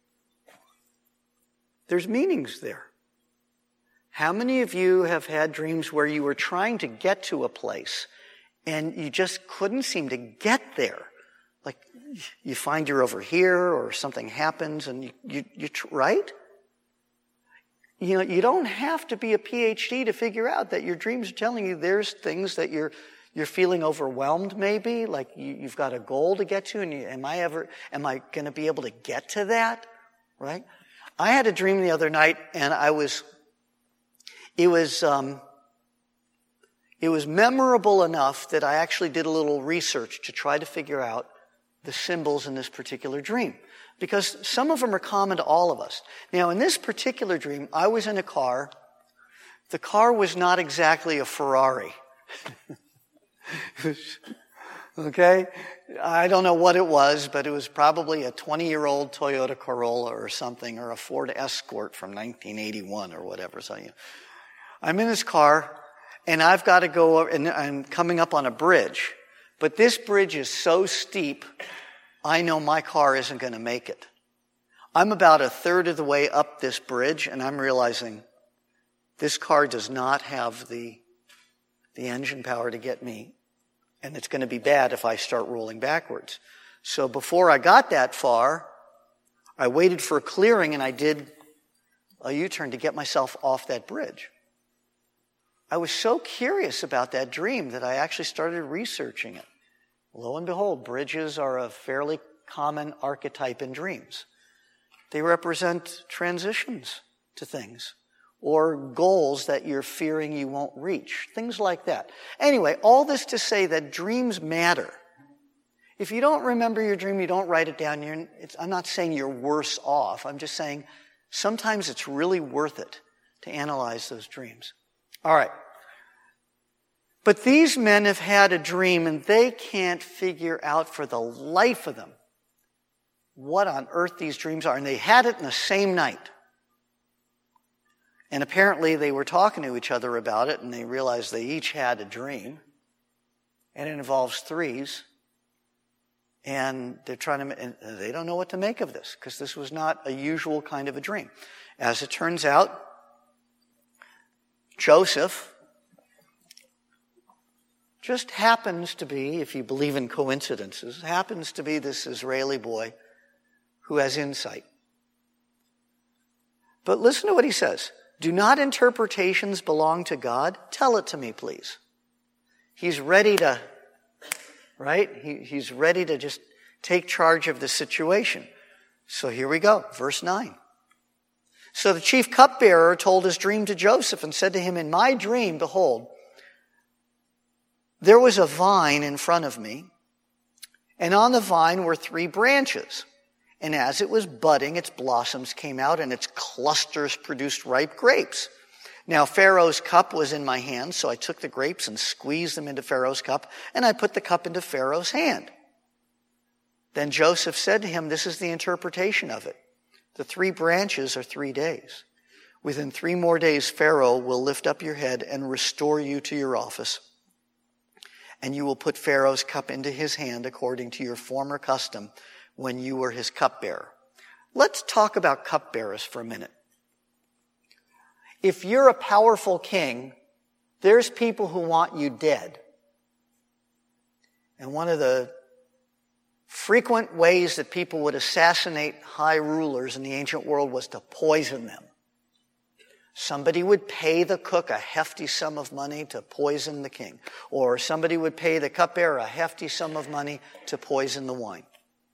There's meanings there. How many of you have had dreams where you were trying to get to a place and you just couldn't seem to get there? Like you find you're over here or something happens and you right? You know, you don't have to be a PhD to figure out that your dreams are telling you there's things that you're feeling overwhelmed maybe, like you've got a goal to get to and am I going to be able to get to that? Right? I had a dream the other night and it was memorable enough that I actually did a little research to try to figure out the symbols in this particular dream. Because some of them are common to all of us. Now, in this particular dream, I was in a car. The car was not exactly a Ferrari. Okay? I don't know what it was, but it was probably a 20-year-old Toyota Corolla or something, or a Ford Escort from 1981 or whatever. So, I'm in this car, and I've got to go, and I'm coming up on a bridge. But this bridge is so steep, I know my car isn't going to make it. I'm about a third of the way up this bridge, and I'm realizing this car does not have the engine power to get me, and it's going to be bad if I start rolling backwards. So before I got that far, I waited for a clearing, and I did a U-turn to get myself off that bridge. I was so curious about that dream that I actually started researching it. Lo and behold, bridges are a fairly common archetype in dreams. They represent transitions to things or goals that you're fearing you won't reach, things like that. Anyway, all this to say that dreams matter. If you don't remember your dream, you don't write it down. I'm not saying you're worse off. I'm just saying sometimes it's really worth it to analyze those dreams. All right. But these men have had a dream and they can't figure out for the life of them what on earth these dreams are. And they had it in the same night. And apparently they were talking to each other about it and they realized they each had a dream. And it involves threes. And they're and they don't know what to make of this because this was not a usual kind of a dream. As it turns out, Joseph just happens to be, if you believe in coincidences, happens to be this Israeli boy who has insight. But listen to what he says. Do not interpretations belong to God? Tell it to me, please. He's ready to, right? He's ready to just take charge of the situation. So here we go, verse 9. So the chief cupbearer told his dream to Joseph and said to him, in my dream, behold, there was a vine in front of me, and on the vine were 3 branches. And as it was budding, its blossoms came out, and its clusters produced ripe grapes. Now Pharaoh's cup was in my hand, so I took the grapes and squeezed them into Pharaoh's cup, and I put the cup into Pharaoh's hand. Then Joseph said to him, this is the interpretation of it. The 3 branches are 3 days. Within 3 more days, Pharaoh will lift up your head and restore you to your office. And you will put Pharaoh's cup into his hand according to your former custom when you were his cupbearer. Let's talk about cupbearers for a minute. If you're a powerful king, there's people who want you dead. And one of the frequent ways that people would assassinate high rulers in the ancient world was to poison them. Somebody would pay the cook a hefty sum of money to poison the king. Or somebody would pay the cupbearer a hefty sum of money to poison the wine.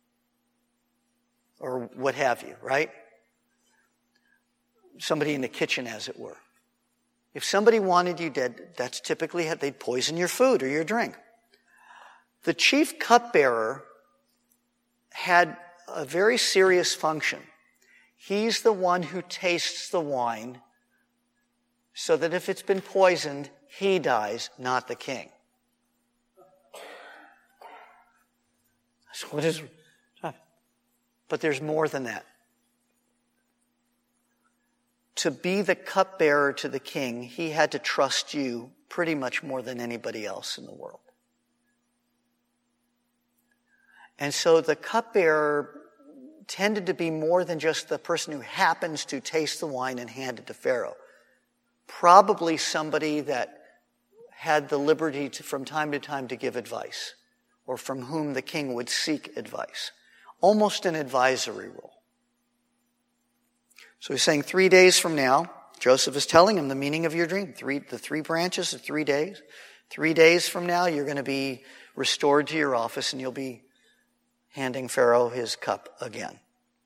Or what have you, right? Somebody in the kitchen, as it were. If somebody wanted you dead, that's typically how they'd poison your food or your drink. The chief cupbearer had a very serious function. He's the one who tastes the wine so that if it's been poisoned, he dies, not the king. So what is... But there's more than that. To be the cupbearer to the king, he had to trust you pretty much more than anybody else in the world. And so the cupbearer tended to be more than just the person who happens to taste the wine and hand it to Pharaoh. Probably somebody that had the liberty to, from time to time, to give advice, or from whom the king would seek advice. Almost an advisory role. So he's saying 3 days from now, Joseph is telling him the meaning of your dream. The 3 branches of 3 days. 3 days from now, you're going to be restored to your office and you'll be handing Pharaoh his cup again.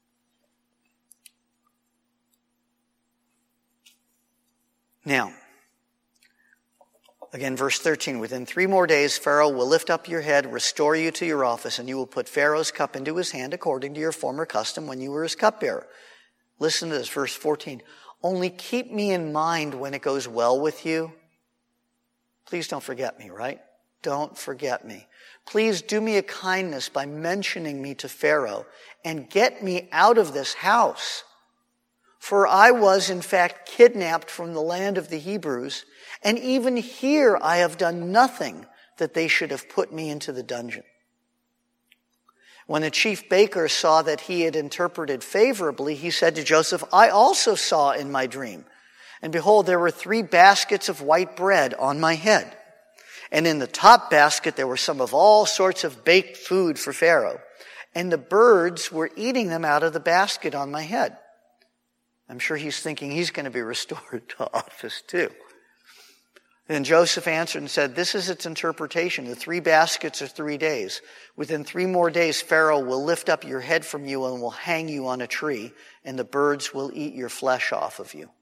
Now, again, verse 13, within 3 more days, Pharaoh will lift up your head, restore you to your office, and you will put Pharaoh's cup into his hand according to your former custom when you were his cupbearer. Listen to this, verse 14. Only keep me in mind when it goes well with you. Please don't forget me, right? Don't forget me. Please do me a kindness by mentioning me to Pharaoh and get me out of this house. For I was, in fact, kidnapped from the land of the Hebrews, and even here I have done nothing that they should have put me into the dungeon. When the chief baker saw that he had interpreted favorably, he said to Joseph, I also saw in my dream, and behold, there were 3 baskets of white bread on my head. And in the top basket there were some of all sorts of baked food for Pharaoh, and the birds were eating them out of the basket on my head. I'm sure he's thinking he's going to be restored to office too. Then Joseph answered and said, this is its interpretation. The 3 baskets are 3 days. Within 3 more days, Pharaoh will lift up your head from you and will hang you on a tree, and the birds will eat your flesh off of you.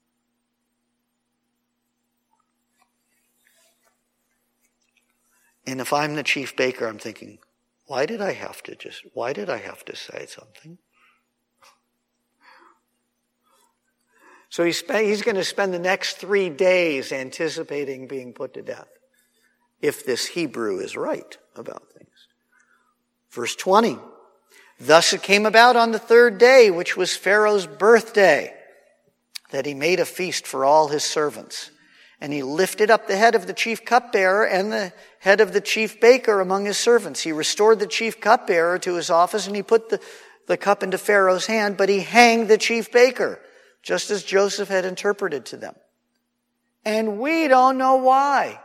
And if I'm the chief baker, I'm thinking, why did I have to say something? So he's going to spend the next 3 days anticipating being put to death, if this Hebrew is right about things. Verse 20, thus it came about on the 3rd day, which was Pharaoh's birthday, that he made a feast for all his servants. And he lifted up the head of the chief cupbearer and the head of the chief baker among his servants. He restored the chief cupbearer to his office, and he put the cup into Pharaoh's hand, but he hanged the chief baker, just as Joseph had interpreted to them. And we don't know why.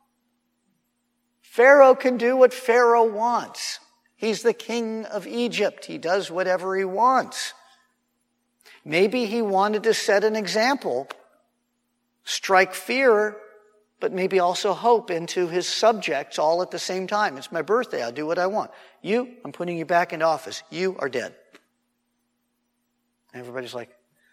Pharaoh can do what Pharaoh wants. He's the king of Egypt. He does whatever he wants. Maybe he wanted to set an example, strike fear, but maybe also hope into his subjects all at the same time. It's my birthday. I'll do what I want. You, I'm putting you back into office. You are dead. And everybody's like,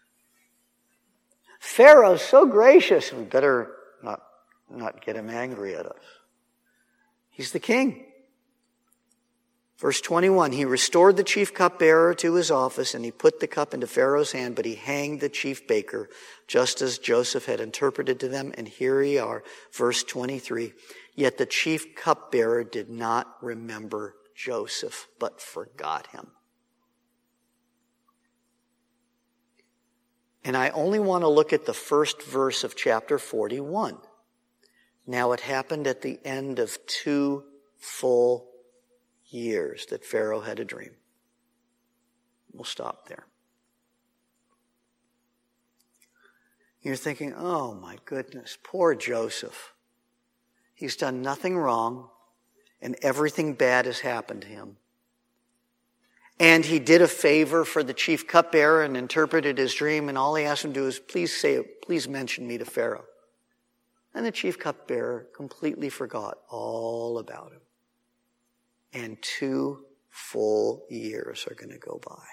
Pharaoh's so gracious. We better not get him angry at us. He's the king. Verse 21, he restored the chief cupbearer to his office, and he put the cup into Pharaoh's hand, but he hanged the chief baker, just as Joseph had interpreted to them. And here we are, verse 23. Yet the chief cupbearer did not remember Joseph, but forgot him. And I only want to look at the first verse of chapter 41. Now it happened at the end of 2 full years that Pharaoh had a dream. We'll stop there. You're thinking, oh my goodness, poor Joseph. He's done nothing wrong, and everything bad has happened to him. And he did a favor for the chief cupbearer and interpreted his dream, and all he asked him to do is, please mention me to Pharaoh. And the chief cupbearer completely forgot all about him. And 2 full years are going to go by.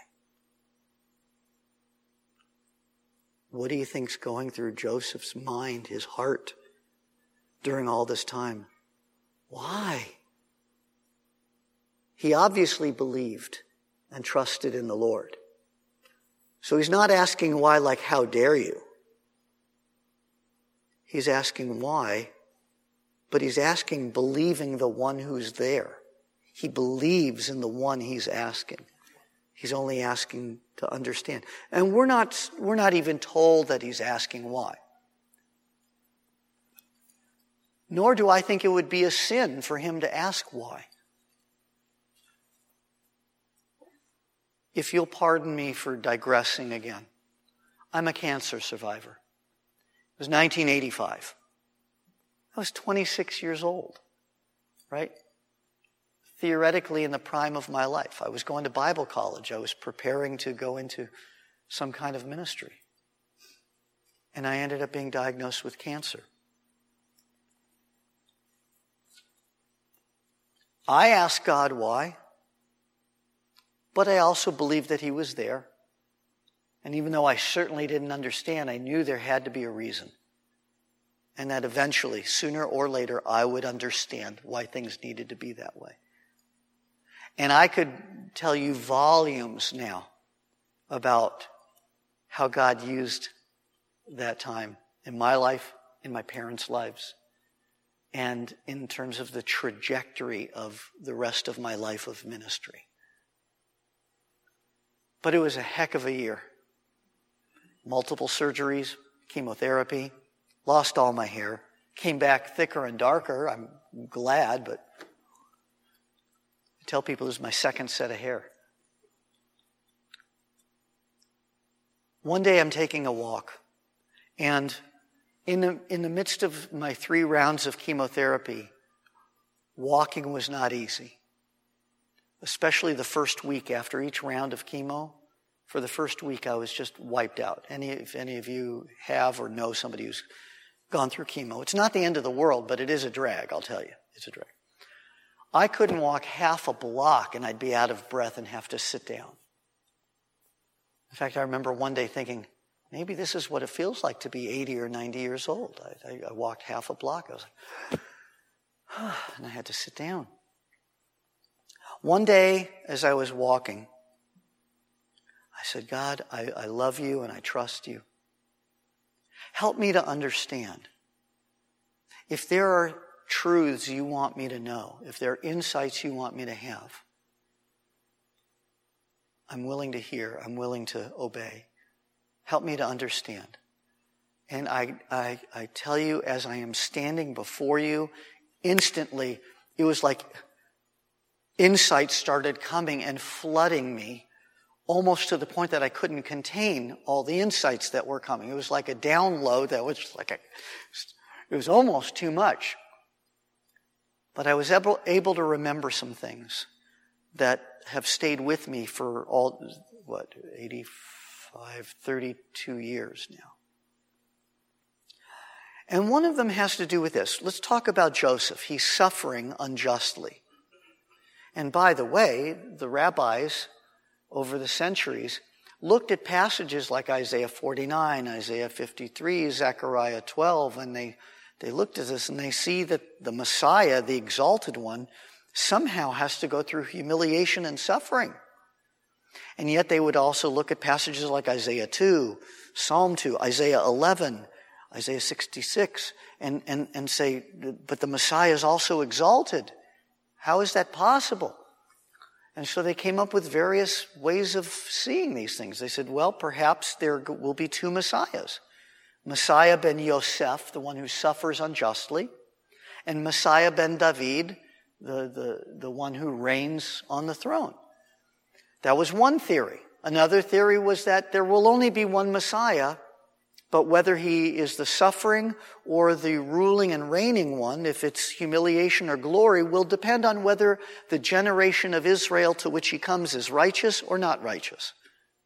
What do you think's going through Joseph's mind, his heart, during all this time? Why? He obviously believed and trusted in the Lord. So he's not asking why like, how dare you? He's asking why, but he's asking believing the one who's there. He believes in the one he's asking. He's only asking to understand. And we're not even told that he's asking why. Nor do I think it would be a sin for him to ask why. If you'll pardon me for digressing again, I'm a cancer survivor. It was 1985. I was 26 years old, right? Theoretically in the prime of my life. I was going to Bible college. I was preparing to go into some kind of ministry. And I ended up being diagnosed with cancer. I asked God why, but I also believed that he was there. And even though I certainly didn't understand, I knew there had to be a reason. And that eventually, sooner or later, I would understand why things needed to be that way. And I could tell you volumes now about how God used that time in my life, in my parents' lives, and in terms of the trajectory of the rest of my life of ministry. But it was a heck of a year. Multiple surgeries, chemotherapy, lost all my hair, came back thicker and darker. I'm glad, but I tell people this is my second set of hair. One day I'm taking a walk, and in the midst of my 3 rounds of chemotherapy, walking was not easy. Especially the first week after each round of chemo. For the first week, I was just wiped out. If any of you have or know somebody who's gone through chemo, it's not the end of the world, but it is a drag, I'll tell you. It's a drag. I couldn't walk half a block and I'd be out of breath and have to sit down. In fact, I remember one day thinking, maybe this is what it feels like to be 80 or 90 years old. I walked half a block. I was like, and I had to sit down. One day, as I was walking, I said, God, I love you and I trust you. Help me to understand. If there are truths you want me to know, if there are insights you want me to have, I'm willing to hear, I'm willing to obey. Help me to understand. And I tell you, as I am standing before you, instantly, it was like insights started coming and flooding me, almost to the point that I couldn't contain all the insights that were coming. It was like a download that was it was almost too much. But I was able to remember some things that have stayed with me for 32 years now. And one of them has to do with this. Let's talk about Joseph. He's suffering unjustly. And by the way, the rabbis over the centuries looked at passages like Isaiah 49, Isaiah 53, Zechariah 12, and they looked at this and they see that the Messiah, the exalted one, somehow has to go through humiliation and suffering. And yet they would also look at passages like Isaiah 2, Psalm 2, Isaiah 11, Isaiah 66, and say, but the Messiah is also exalted. How is that possible? And so they came up with various ways of seeing these things. They said, well, perhaps there will be 2 Messiahs. Messiah ben Yosef, the one who suffers unjustly, and Messiah ben David, the one who reigns on the throne. That was one theory. Another theory was that there will only be one Messiah, but whether he is the suffering or the ruling and reigning one, if it's humiliation or glory, will depend on whether the generation of Israel to which he comes is righteous or not righteous.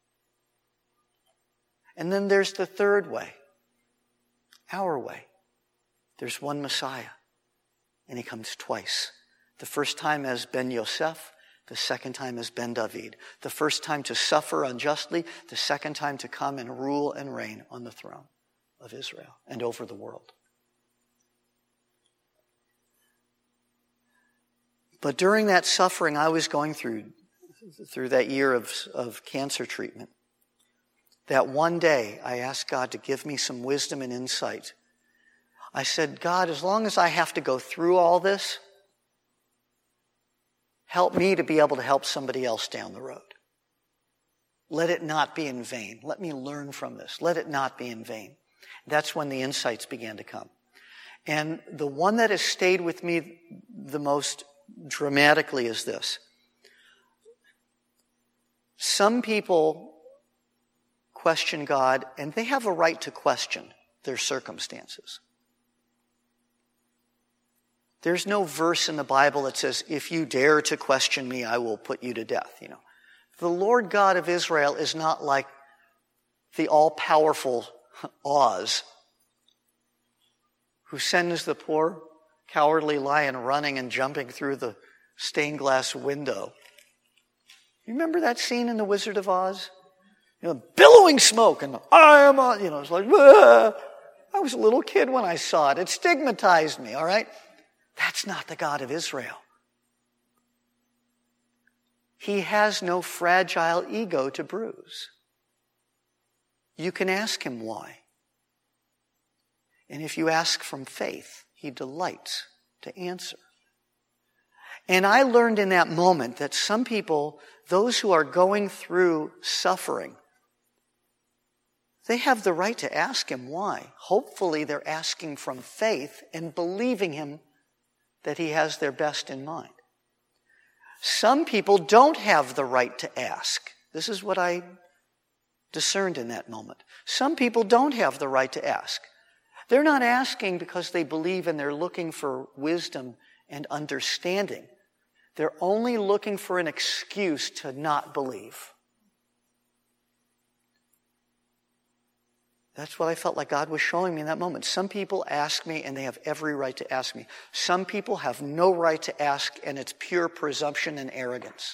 And then there's the third way, our way. There's one Messiah, and he comes twice. The first time as Ben Yosef, the second time as Ben David. The first time to suffer unjustly, the second time to come and rule and reign on the throne of Israel and over the world. But during that suffering I was going through that year of cancer treatment, that one day I asked God to give me some wisdom and insight. I said, God, as long as I have to go through all this, help me to be able to help somebody else down the road. Let it not be in vain. Let me learn from this. Let it not be in vain. That's when the insights began to come. And the one that has stayed with me the most dramatically is this. Some people question God, and they have a right to question their circumstances. There's no verse in the Bible that says, if you dare to question me, I will put you to death. The Lord God of Israel is not like the all-powerful Oz, who sends the poor cowardly lion running and jumping through the stained glass window. You remember that scene in The Wizard of Oz? Billowing smoke, and I am on, it's like, ah! I was a little kid when I saw it. It stigmatized me, all right? That's not the God of Israel. He has no fragile ego to bruise. You can ask him why. And if you ask from faith, he delights to answer. And I learned in that moment that some people, those who are going through suffering, they have the right to ask him why. Hopefully they're asking from faith and believing him that he has their best in mind. Some people don't have the right to ask. This is what I discerned in that moment. Some people don't have the right to ask. They're not asking because they believe and they're looking for wisdom and understanding. They're only looking for an excuse to not believe. That's what I felt like God was showing me in that moment. Some people ask me, and they have every right to ask me. Some people have no right to ask, and it's pure presumption and arrogance.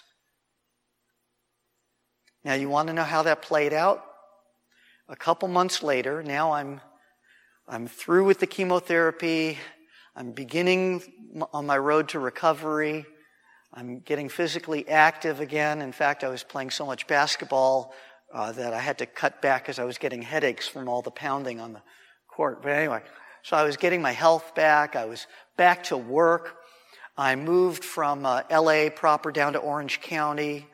Now, you want to know how that played out? A couple months later, now I'm through with the chemotherapy. I'm beginning on my road to recovery. I'm getting physically active again. In fact, I was playing so much basketball that I had to cut back because I was getting headaches from all the pounding on the court. But anyway, so I was getting my health back. I was back to work. I moved from L.A. proper down to Orange County,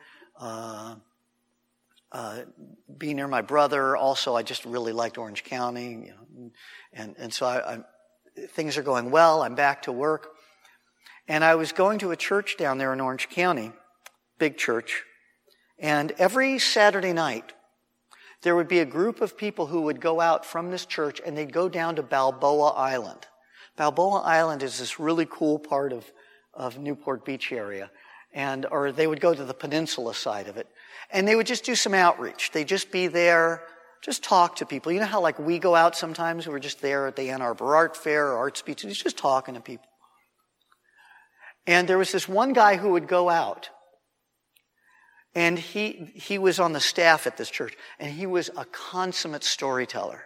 be near my brother. Also, I just really liked Orange County, and so things are going well. I'm back to work. And I was going to a church down there in Orange County, big church. And every Saturday night, there would be a group of people who would go out from this church and they'd go down to Balboa Island. Balboa Island is this really cool part of Newport Beach area. Or they would go to the peninsula side of it. And they would just do some outreach. They'd just be there, just talk to people. You know how like we go out sometimes, we're just there at the Ann Arbor Art Fair or Art Speech, and just talking to people. And there was this one guy who would go out. And he was on the staff at this church, and he was a consummate storyteller.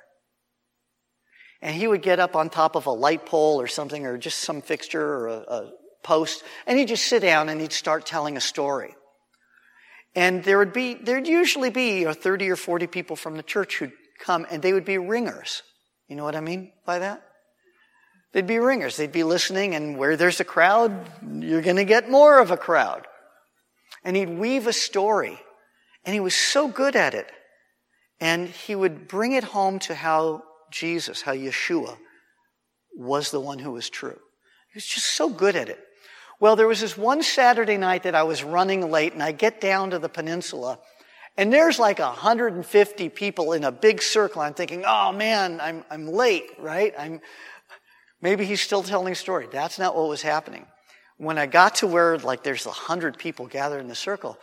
And he would get up on top of a light pole or something, or just some fixture or a post, and he'd just sit down and he'd start telling a story. And there'd usually be 30 or 40 people from the church who'd come, and they would be ringers. You know what I mean by that? They'd be ringers. They'd be listening, and where there's a crowd, you're going to get more of a crowd. And he'd weave a story. And he was so good at it. And he would bring it home to how Yeshua was the one who was true. He was just so good at it. Well, there was this one Saturday night that I was running late, and I get down to the peninsula, and there's like 150 people in a big circle. I'm thinking, oh man, I'm late, right? Maybe he's still telling a story. That's not what was happening. When I got to where like there's 100 people gathered in the circle,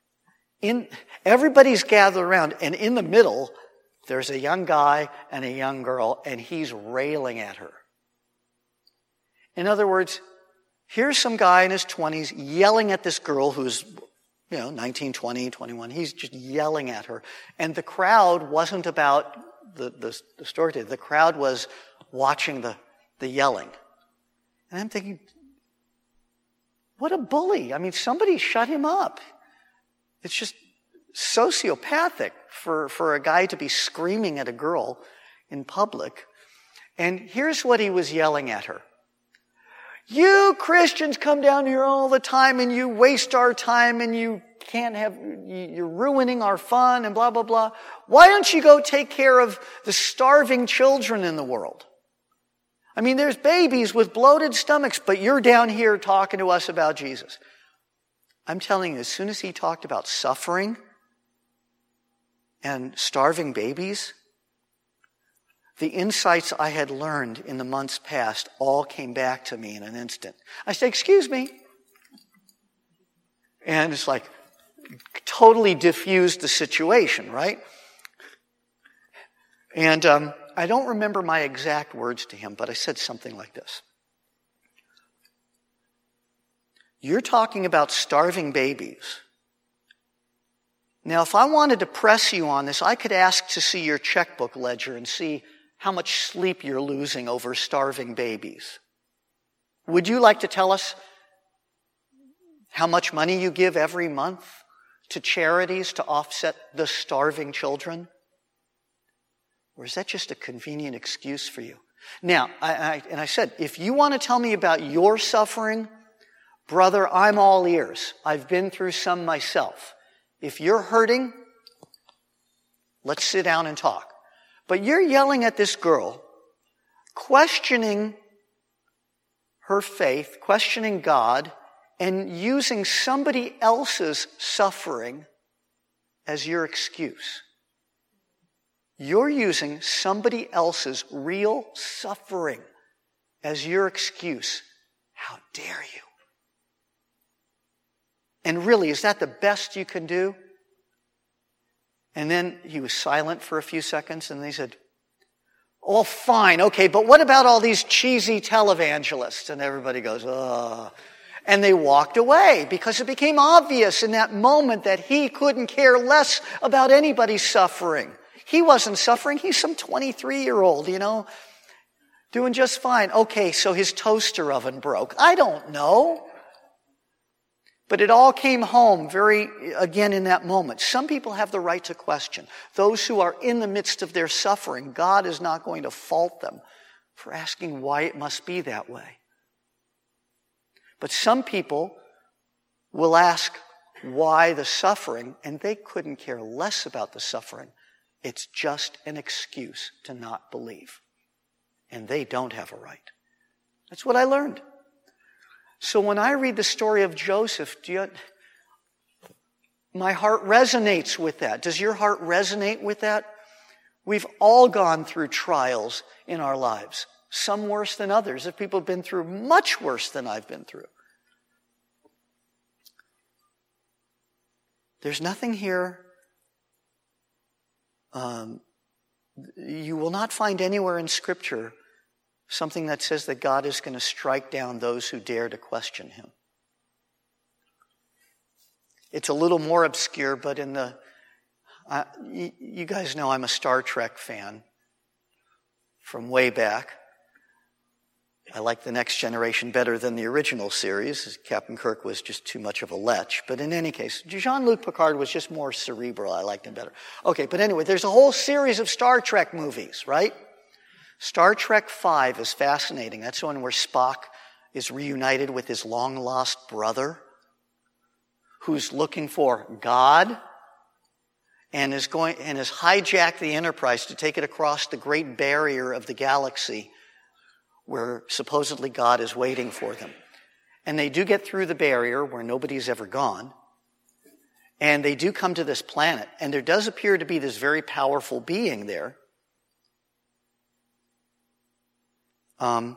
everybody's gathered around, and in the middle, there's a young guy and a young girl, and he's railing at her. In other words, here's some guy in his 20s yelling at this girl who's, 19, 20, 21. He's just yelling at her. And the crowd wasn't about the story. The crowd was watching the yelling. And I'm thinking, what a bully. I mean, somebody shut him up. It's just sociopathic for a guy to be screaming at a girl in public. And here's what he was yelling at her. You Christians come down here all the time and you waste our time and you're ruining our fun and blah, blah, blah. Why don't you go take care of the starving children in the world? I mean, there's babies with bloated stomachs, but you're down here talking to us about Jesus. I'm telling you, as soon as he talked about suffering and starving babies, the insights I had learned in the months past all came back to me in an instant. I said, excuse me. And it's like, totally diffused the situation, right? And I don't remember my exact words to him, but I said something like this. You're talking about starving babies. Now, if I wanted to press you on this, I could ask to see your checkbook ledger and see how much sleep you're losing over starving babies. Would you like to tell us how much money you give every month to charities to offset the starving children? Or is that just a convenient excuse for you? Now, I said, if you want to tell me about your suffering, brother, I'm all ears. I've been through some myself. If you're hurting, let's sit down and talk. But you're yelling at this girl, questioning her faith, questioning God, and using somebody else's suffering as your excuse. You're using somebody else's real suffering as your excuse. How dare you? And really, is that the best you can do? And then he was silent for a few seconds, and they said, oh, fine, okay, but what about all these cheesy televangelists? And everybody goes, ugh. And they walked away because it became obvious in that moment that he couldn't care less about anybody's suffering. He wasn't suffering. He's some 23-year-old, doing just fine. Okay, so his toaster oven broke. I don't know. But it all came home again in that moment. Some people have the right to question. Those who are in the midst of their suffering, God is not going to fault them for asking why it must be that way. But some people will ask why the suffering, and they couldn't care less about the suffering. It's just an excuse to not believe. And they don't have a right. That's what I learned. So when I read the story of Joseph, my heart resonates with that. Does your heart resonate with that? We've all gone through trials in our lives. Some worse than others. If people have been through much worse than I've been through. There's nothing here. You will not find anywhere in Scripture something that says that God is going to strike down those who dare to question him. It's a little more obscure, but you guys know I'm a Star Trek fan from way back. I like The Next Generation better than the original series. Captain Kirk was just too much of a lech. But in any case, Jean-Luc Picard was just more cerebral. I liked him better. Okay, but anyway, there's a whole series of Star Trek movies, right? Star Trek V is fascinating. That's the one where Spock is reunited with his long-lost brother who's looking for God and has hijacked the Enterprise to take it across the great barrier of the galaxy where supposedly God is waiting for them. And they do get through the barrier where nobody's ever gone. And they do come to this planet. And there does appear to be this very powerful being there. And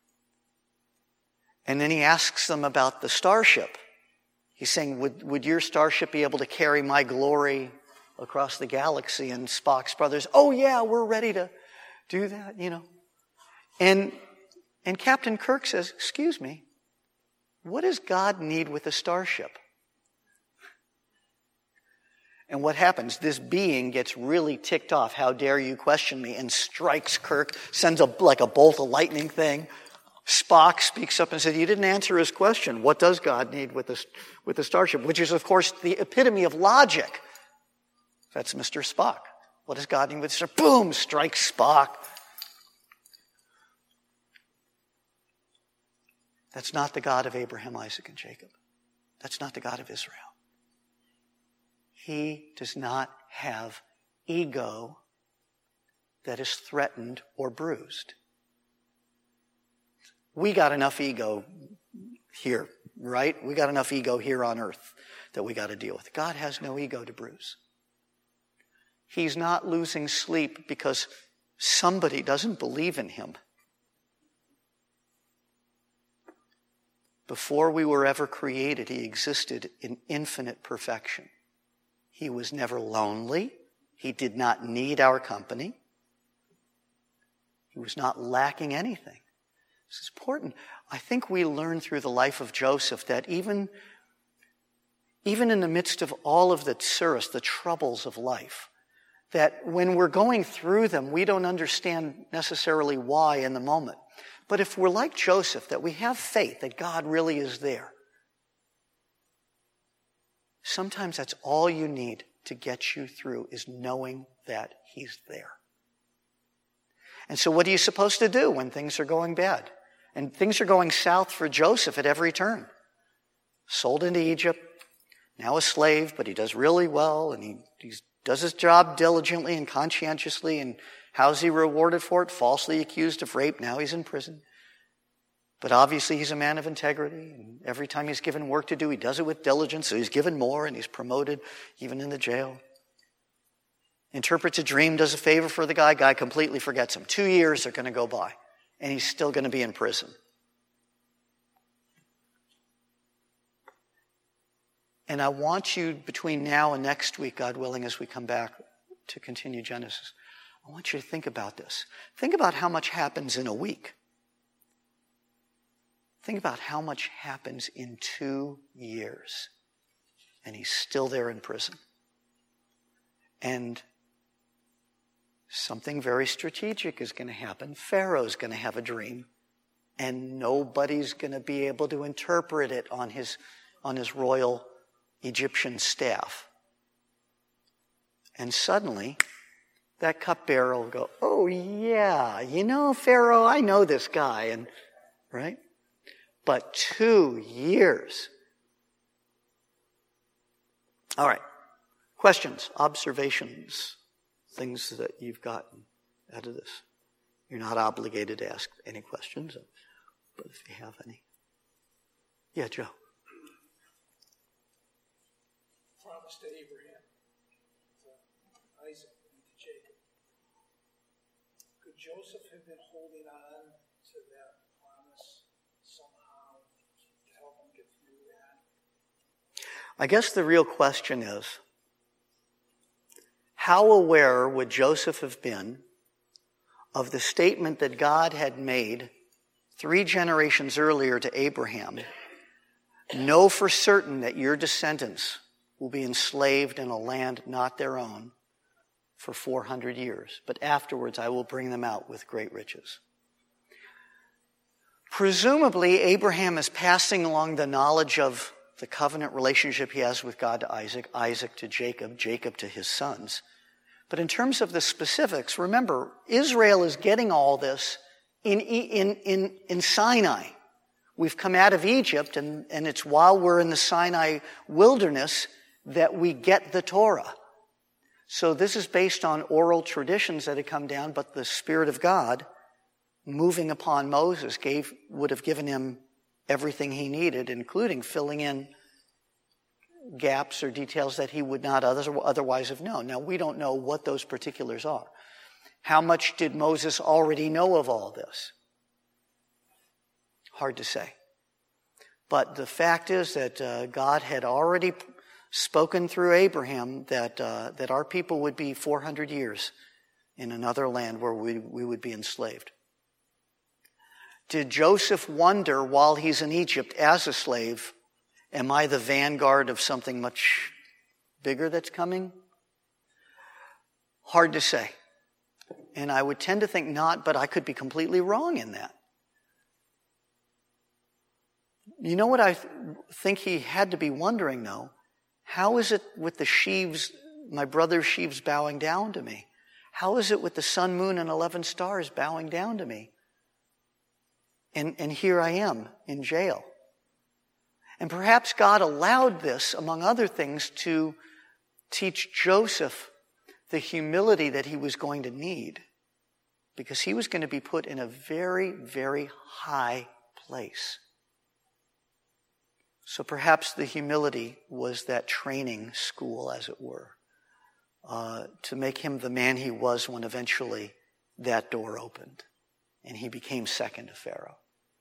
then he asks them about the starship. He's saying, would your starship be able to carry my glory across the galaxy? And Spock's brothers, oh yeah, we're ready to do that, And Captain Kirk says, excuse me, what does God need with a starship? And what happens? This being gets really ticked off. How dare you question me? And strikes Kirk, sends like a bolt of lightning thing. Spock speaks up and says, you didn't answer his question. What does God need with the starship? Which is, of course, the epitome of logic. That's Mr. Spock. What does God need with the starship? Boom! Strikes Spock. That's not the God of Abraham, Isaac, and Jacob. That's not the God of Israel. He does not have ego that is threatened or bruised. We got enough ego here, right? We got enough ego here on earth that we got to deal with. God has no ego to bruise. He's not losing sleep because somebody doesn't believe in him. Before we were ever created, he existed in infinite perfection. He was never lonely. He did not need our company. He was not lacking anything. This is important. I think we learn through the life of Joseph that even in the midst of all of the tsuris, the troubles of life, that when we're going through them, we don't understand necessarily why in the moment. But if we're like Joseph, that we have faith that God really is there, sometimes that's all you need to get you through is knowing that he's there. And so what are you supposed to do when things are going bad? And things are going south for Joseph at every turn. Sold into Egypt, now a slave, but he does really well, and he does his job diligently and conscientiously, and how's he rewarded for it? Falsely accused of rape, now he's in prison. But obviously he's a man of integrity, and every time he's given work to do, he does it with diligence, so he's given more, and he's promoted even in the jail. Interprets a dream, does a favor for the guy completely forgets him. 2 years are going to go by, and he's still going to be in prison. And I want you, between now and next week, God willing, as we come back to continue Genesis, I want you to think about this. Think about how much happens in a week. Think about how much happens in 2 years. And he's still there in prison. And something very strategic is going to happen. Pharaoh's going to have a dream. And nobody's going to be able to interpret it on his royal Egyptian staff. And suddenly, that cupbearer will go, oh yeah, Pharaoh, I know this guy, and right? But 2 years. All right. Questions, observations, things that you've gotten out of this. You're not obligated to ask any questions, but if you have any. Yeah, Joe. Promise to Abraham, to Isaac, and to Jacob. Could Joseph have been holding on to that promise somehow to help him get through that? I guess the real question is, how aware would Joseph have been of the statement that God had made 3 generations earlier to Abraham? Know for certain that your descendants will be enslaved in a land not their own for 400 years. But afterwards I will bring them out with great riches. Presumably, Abraham is passing along the knowledge of the covenant relationship he has with God to Isaac, Isaac to Jacob, Jacob to his sons. But in terms of the specifics, remember, Israel is getting all this in Sinai. We've come out of Egypt, and it's while we're in the Sinai wilderness that we get the Torah. So this is based on oral traditions that had come down, but the Spirit of God moving upon Moses would have given him everything he needed, including filling in gaps or details that he would not otherwise have known. Now, we don't know what those particulars are. How much did Moses already know of all this? Hard to say. But the fact is that God had already spoken through Abraham that our people would be 400 years in another land where we would be enslaved. Did Joseph wonder while he's in Egypt as a slave, am I the vanguard of something much bigger that's coming? Hard to say. And I would tend to think not, but I could be completely wrong in that. You know what I think he had to be wondering, though? How is it with the sheaves, my brother's sheaves bowing down to me? How is it with the sun, moon, and 11 stars bowing down to me? And here I am in jail. And perhaps God allowed this, among other things, to teach Joseph the humility that he was going to need, because he was going to be put in a very, very high place. So perhaps the humility was that training school, as it were, to make him the man he was when eventually that door opened and he became second to Pharaoh.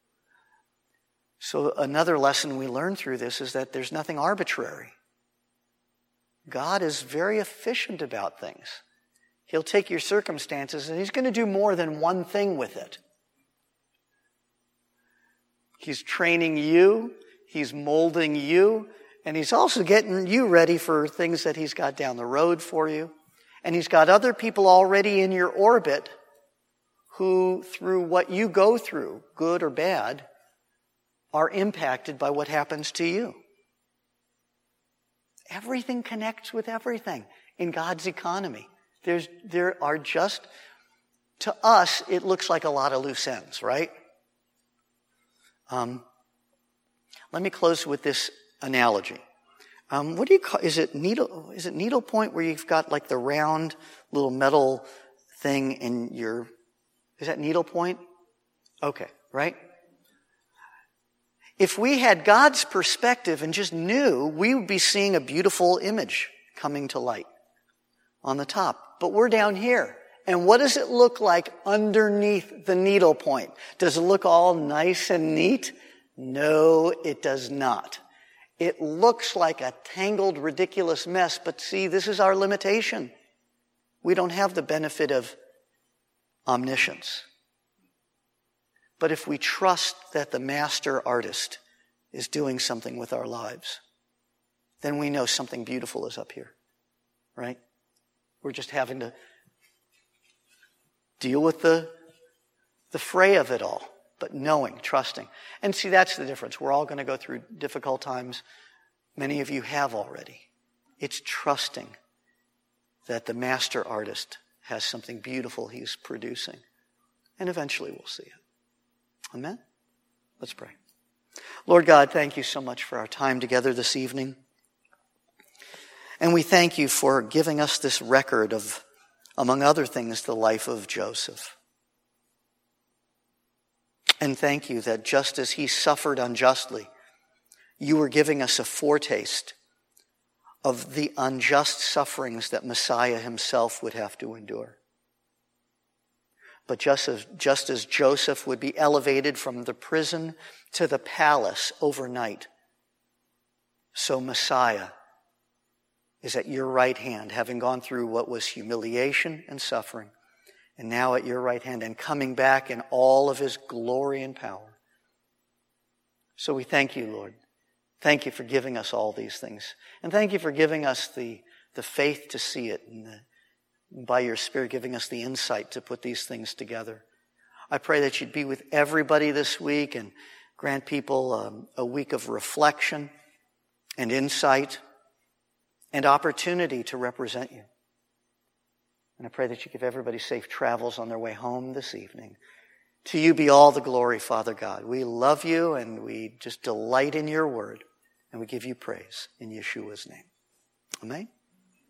So another lesson we learn through this is that there's nothing arbitrary. God is very efficient about things. He'll take your circumstances and he's going to do more than one thing with it. He's training you, he's molding you, and he's also getting you ready for things that he's got down the road for you. And he's got other people already in your orbit who, through what you go through, good or bad, are impacted by what happens to you. Everything connects with everything in God's economy. There are just, to us, it looks like a lot of loose ends, right? Let me close with this analogy. What do you call, is it needlepoint where you've got like the round little metal thing in your, is that needlepoint? Okay, right? If we had God's perspective and just knew, we would be seeing a beautiful image coming to light on the top. But we're down here. And what does it look like underneath the needlepoint? Does it look all nice and neat? No, it does not. It looks like a tangled, ridiculous mess. But see, this is our limitation. We don't have the benefit of omniscience. But if we trust that the master artist is doing something with our lives, then we know something beautiful is up here, right? We're just having to deal with the fray of it all, but knowing, trusting. And see, that's the difference. We're all going to go through difficult times. Many of you have already. It's trusting that the master artist has something beautiful he's producing. And eventually we'll see it. Amen? Let's pray. Lord God, thank you so much for our time together this evening. And we thank you for giving us this record of, among other things, the life of Joseph. And thank you that just as he suffered unjustly, you were giving us a foretaste of the unjust sufferings that Messiah himself would have to endure. But just as Joseph would be elevated from the prison to the palace overnight, so Messiah is at your right hand, having gone through what was humiliation and suffering, and now at your right hand and coming back in all of his glory and power. So we thank you, Lord. Thank you for giving us all these things. And thank you for giving us the faith to see it, and by your Spirit giving us the insight to put these things together. I pray that you'd be with everybody this week and grant people a week of reflection and insight and opportunity to represent you. And I pray that you give everybody safe travels on their way home this evening. To you be all the glory, Father God. We love you and we just delight in your word. And we give you praise in Yeshua's name. Amen.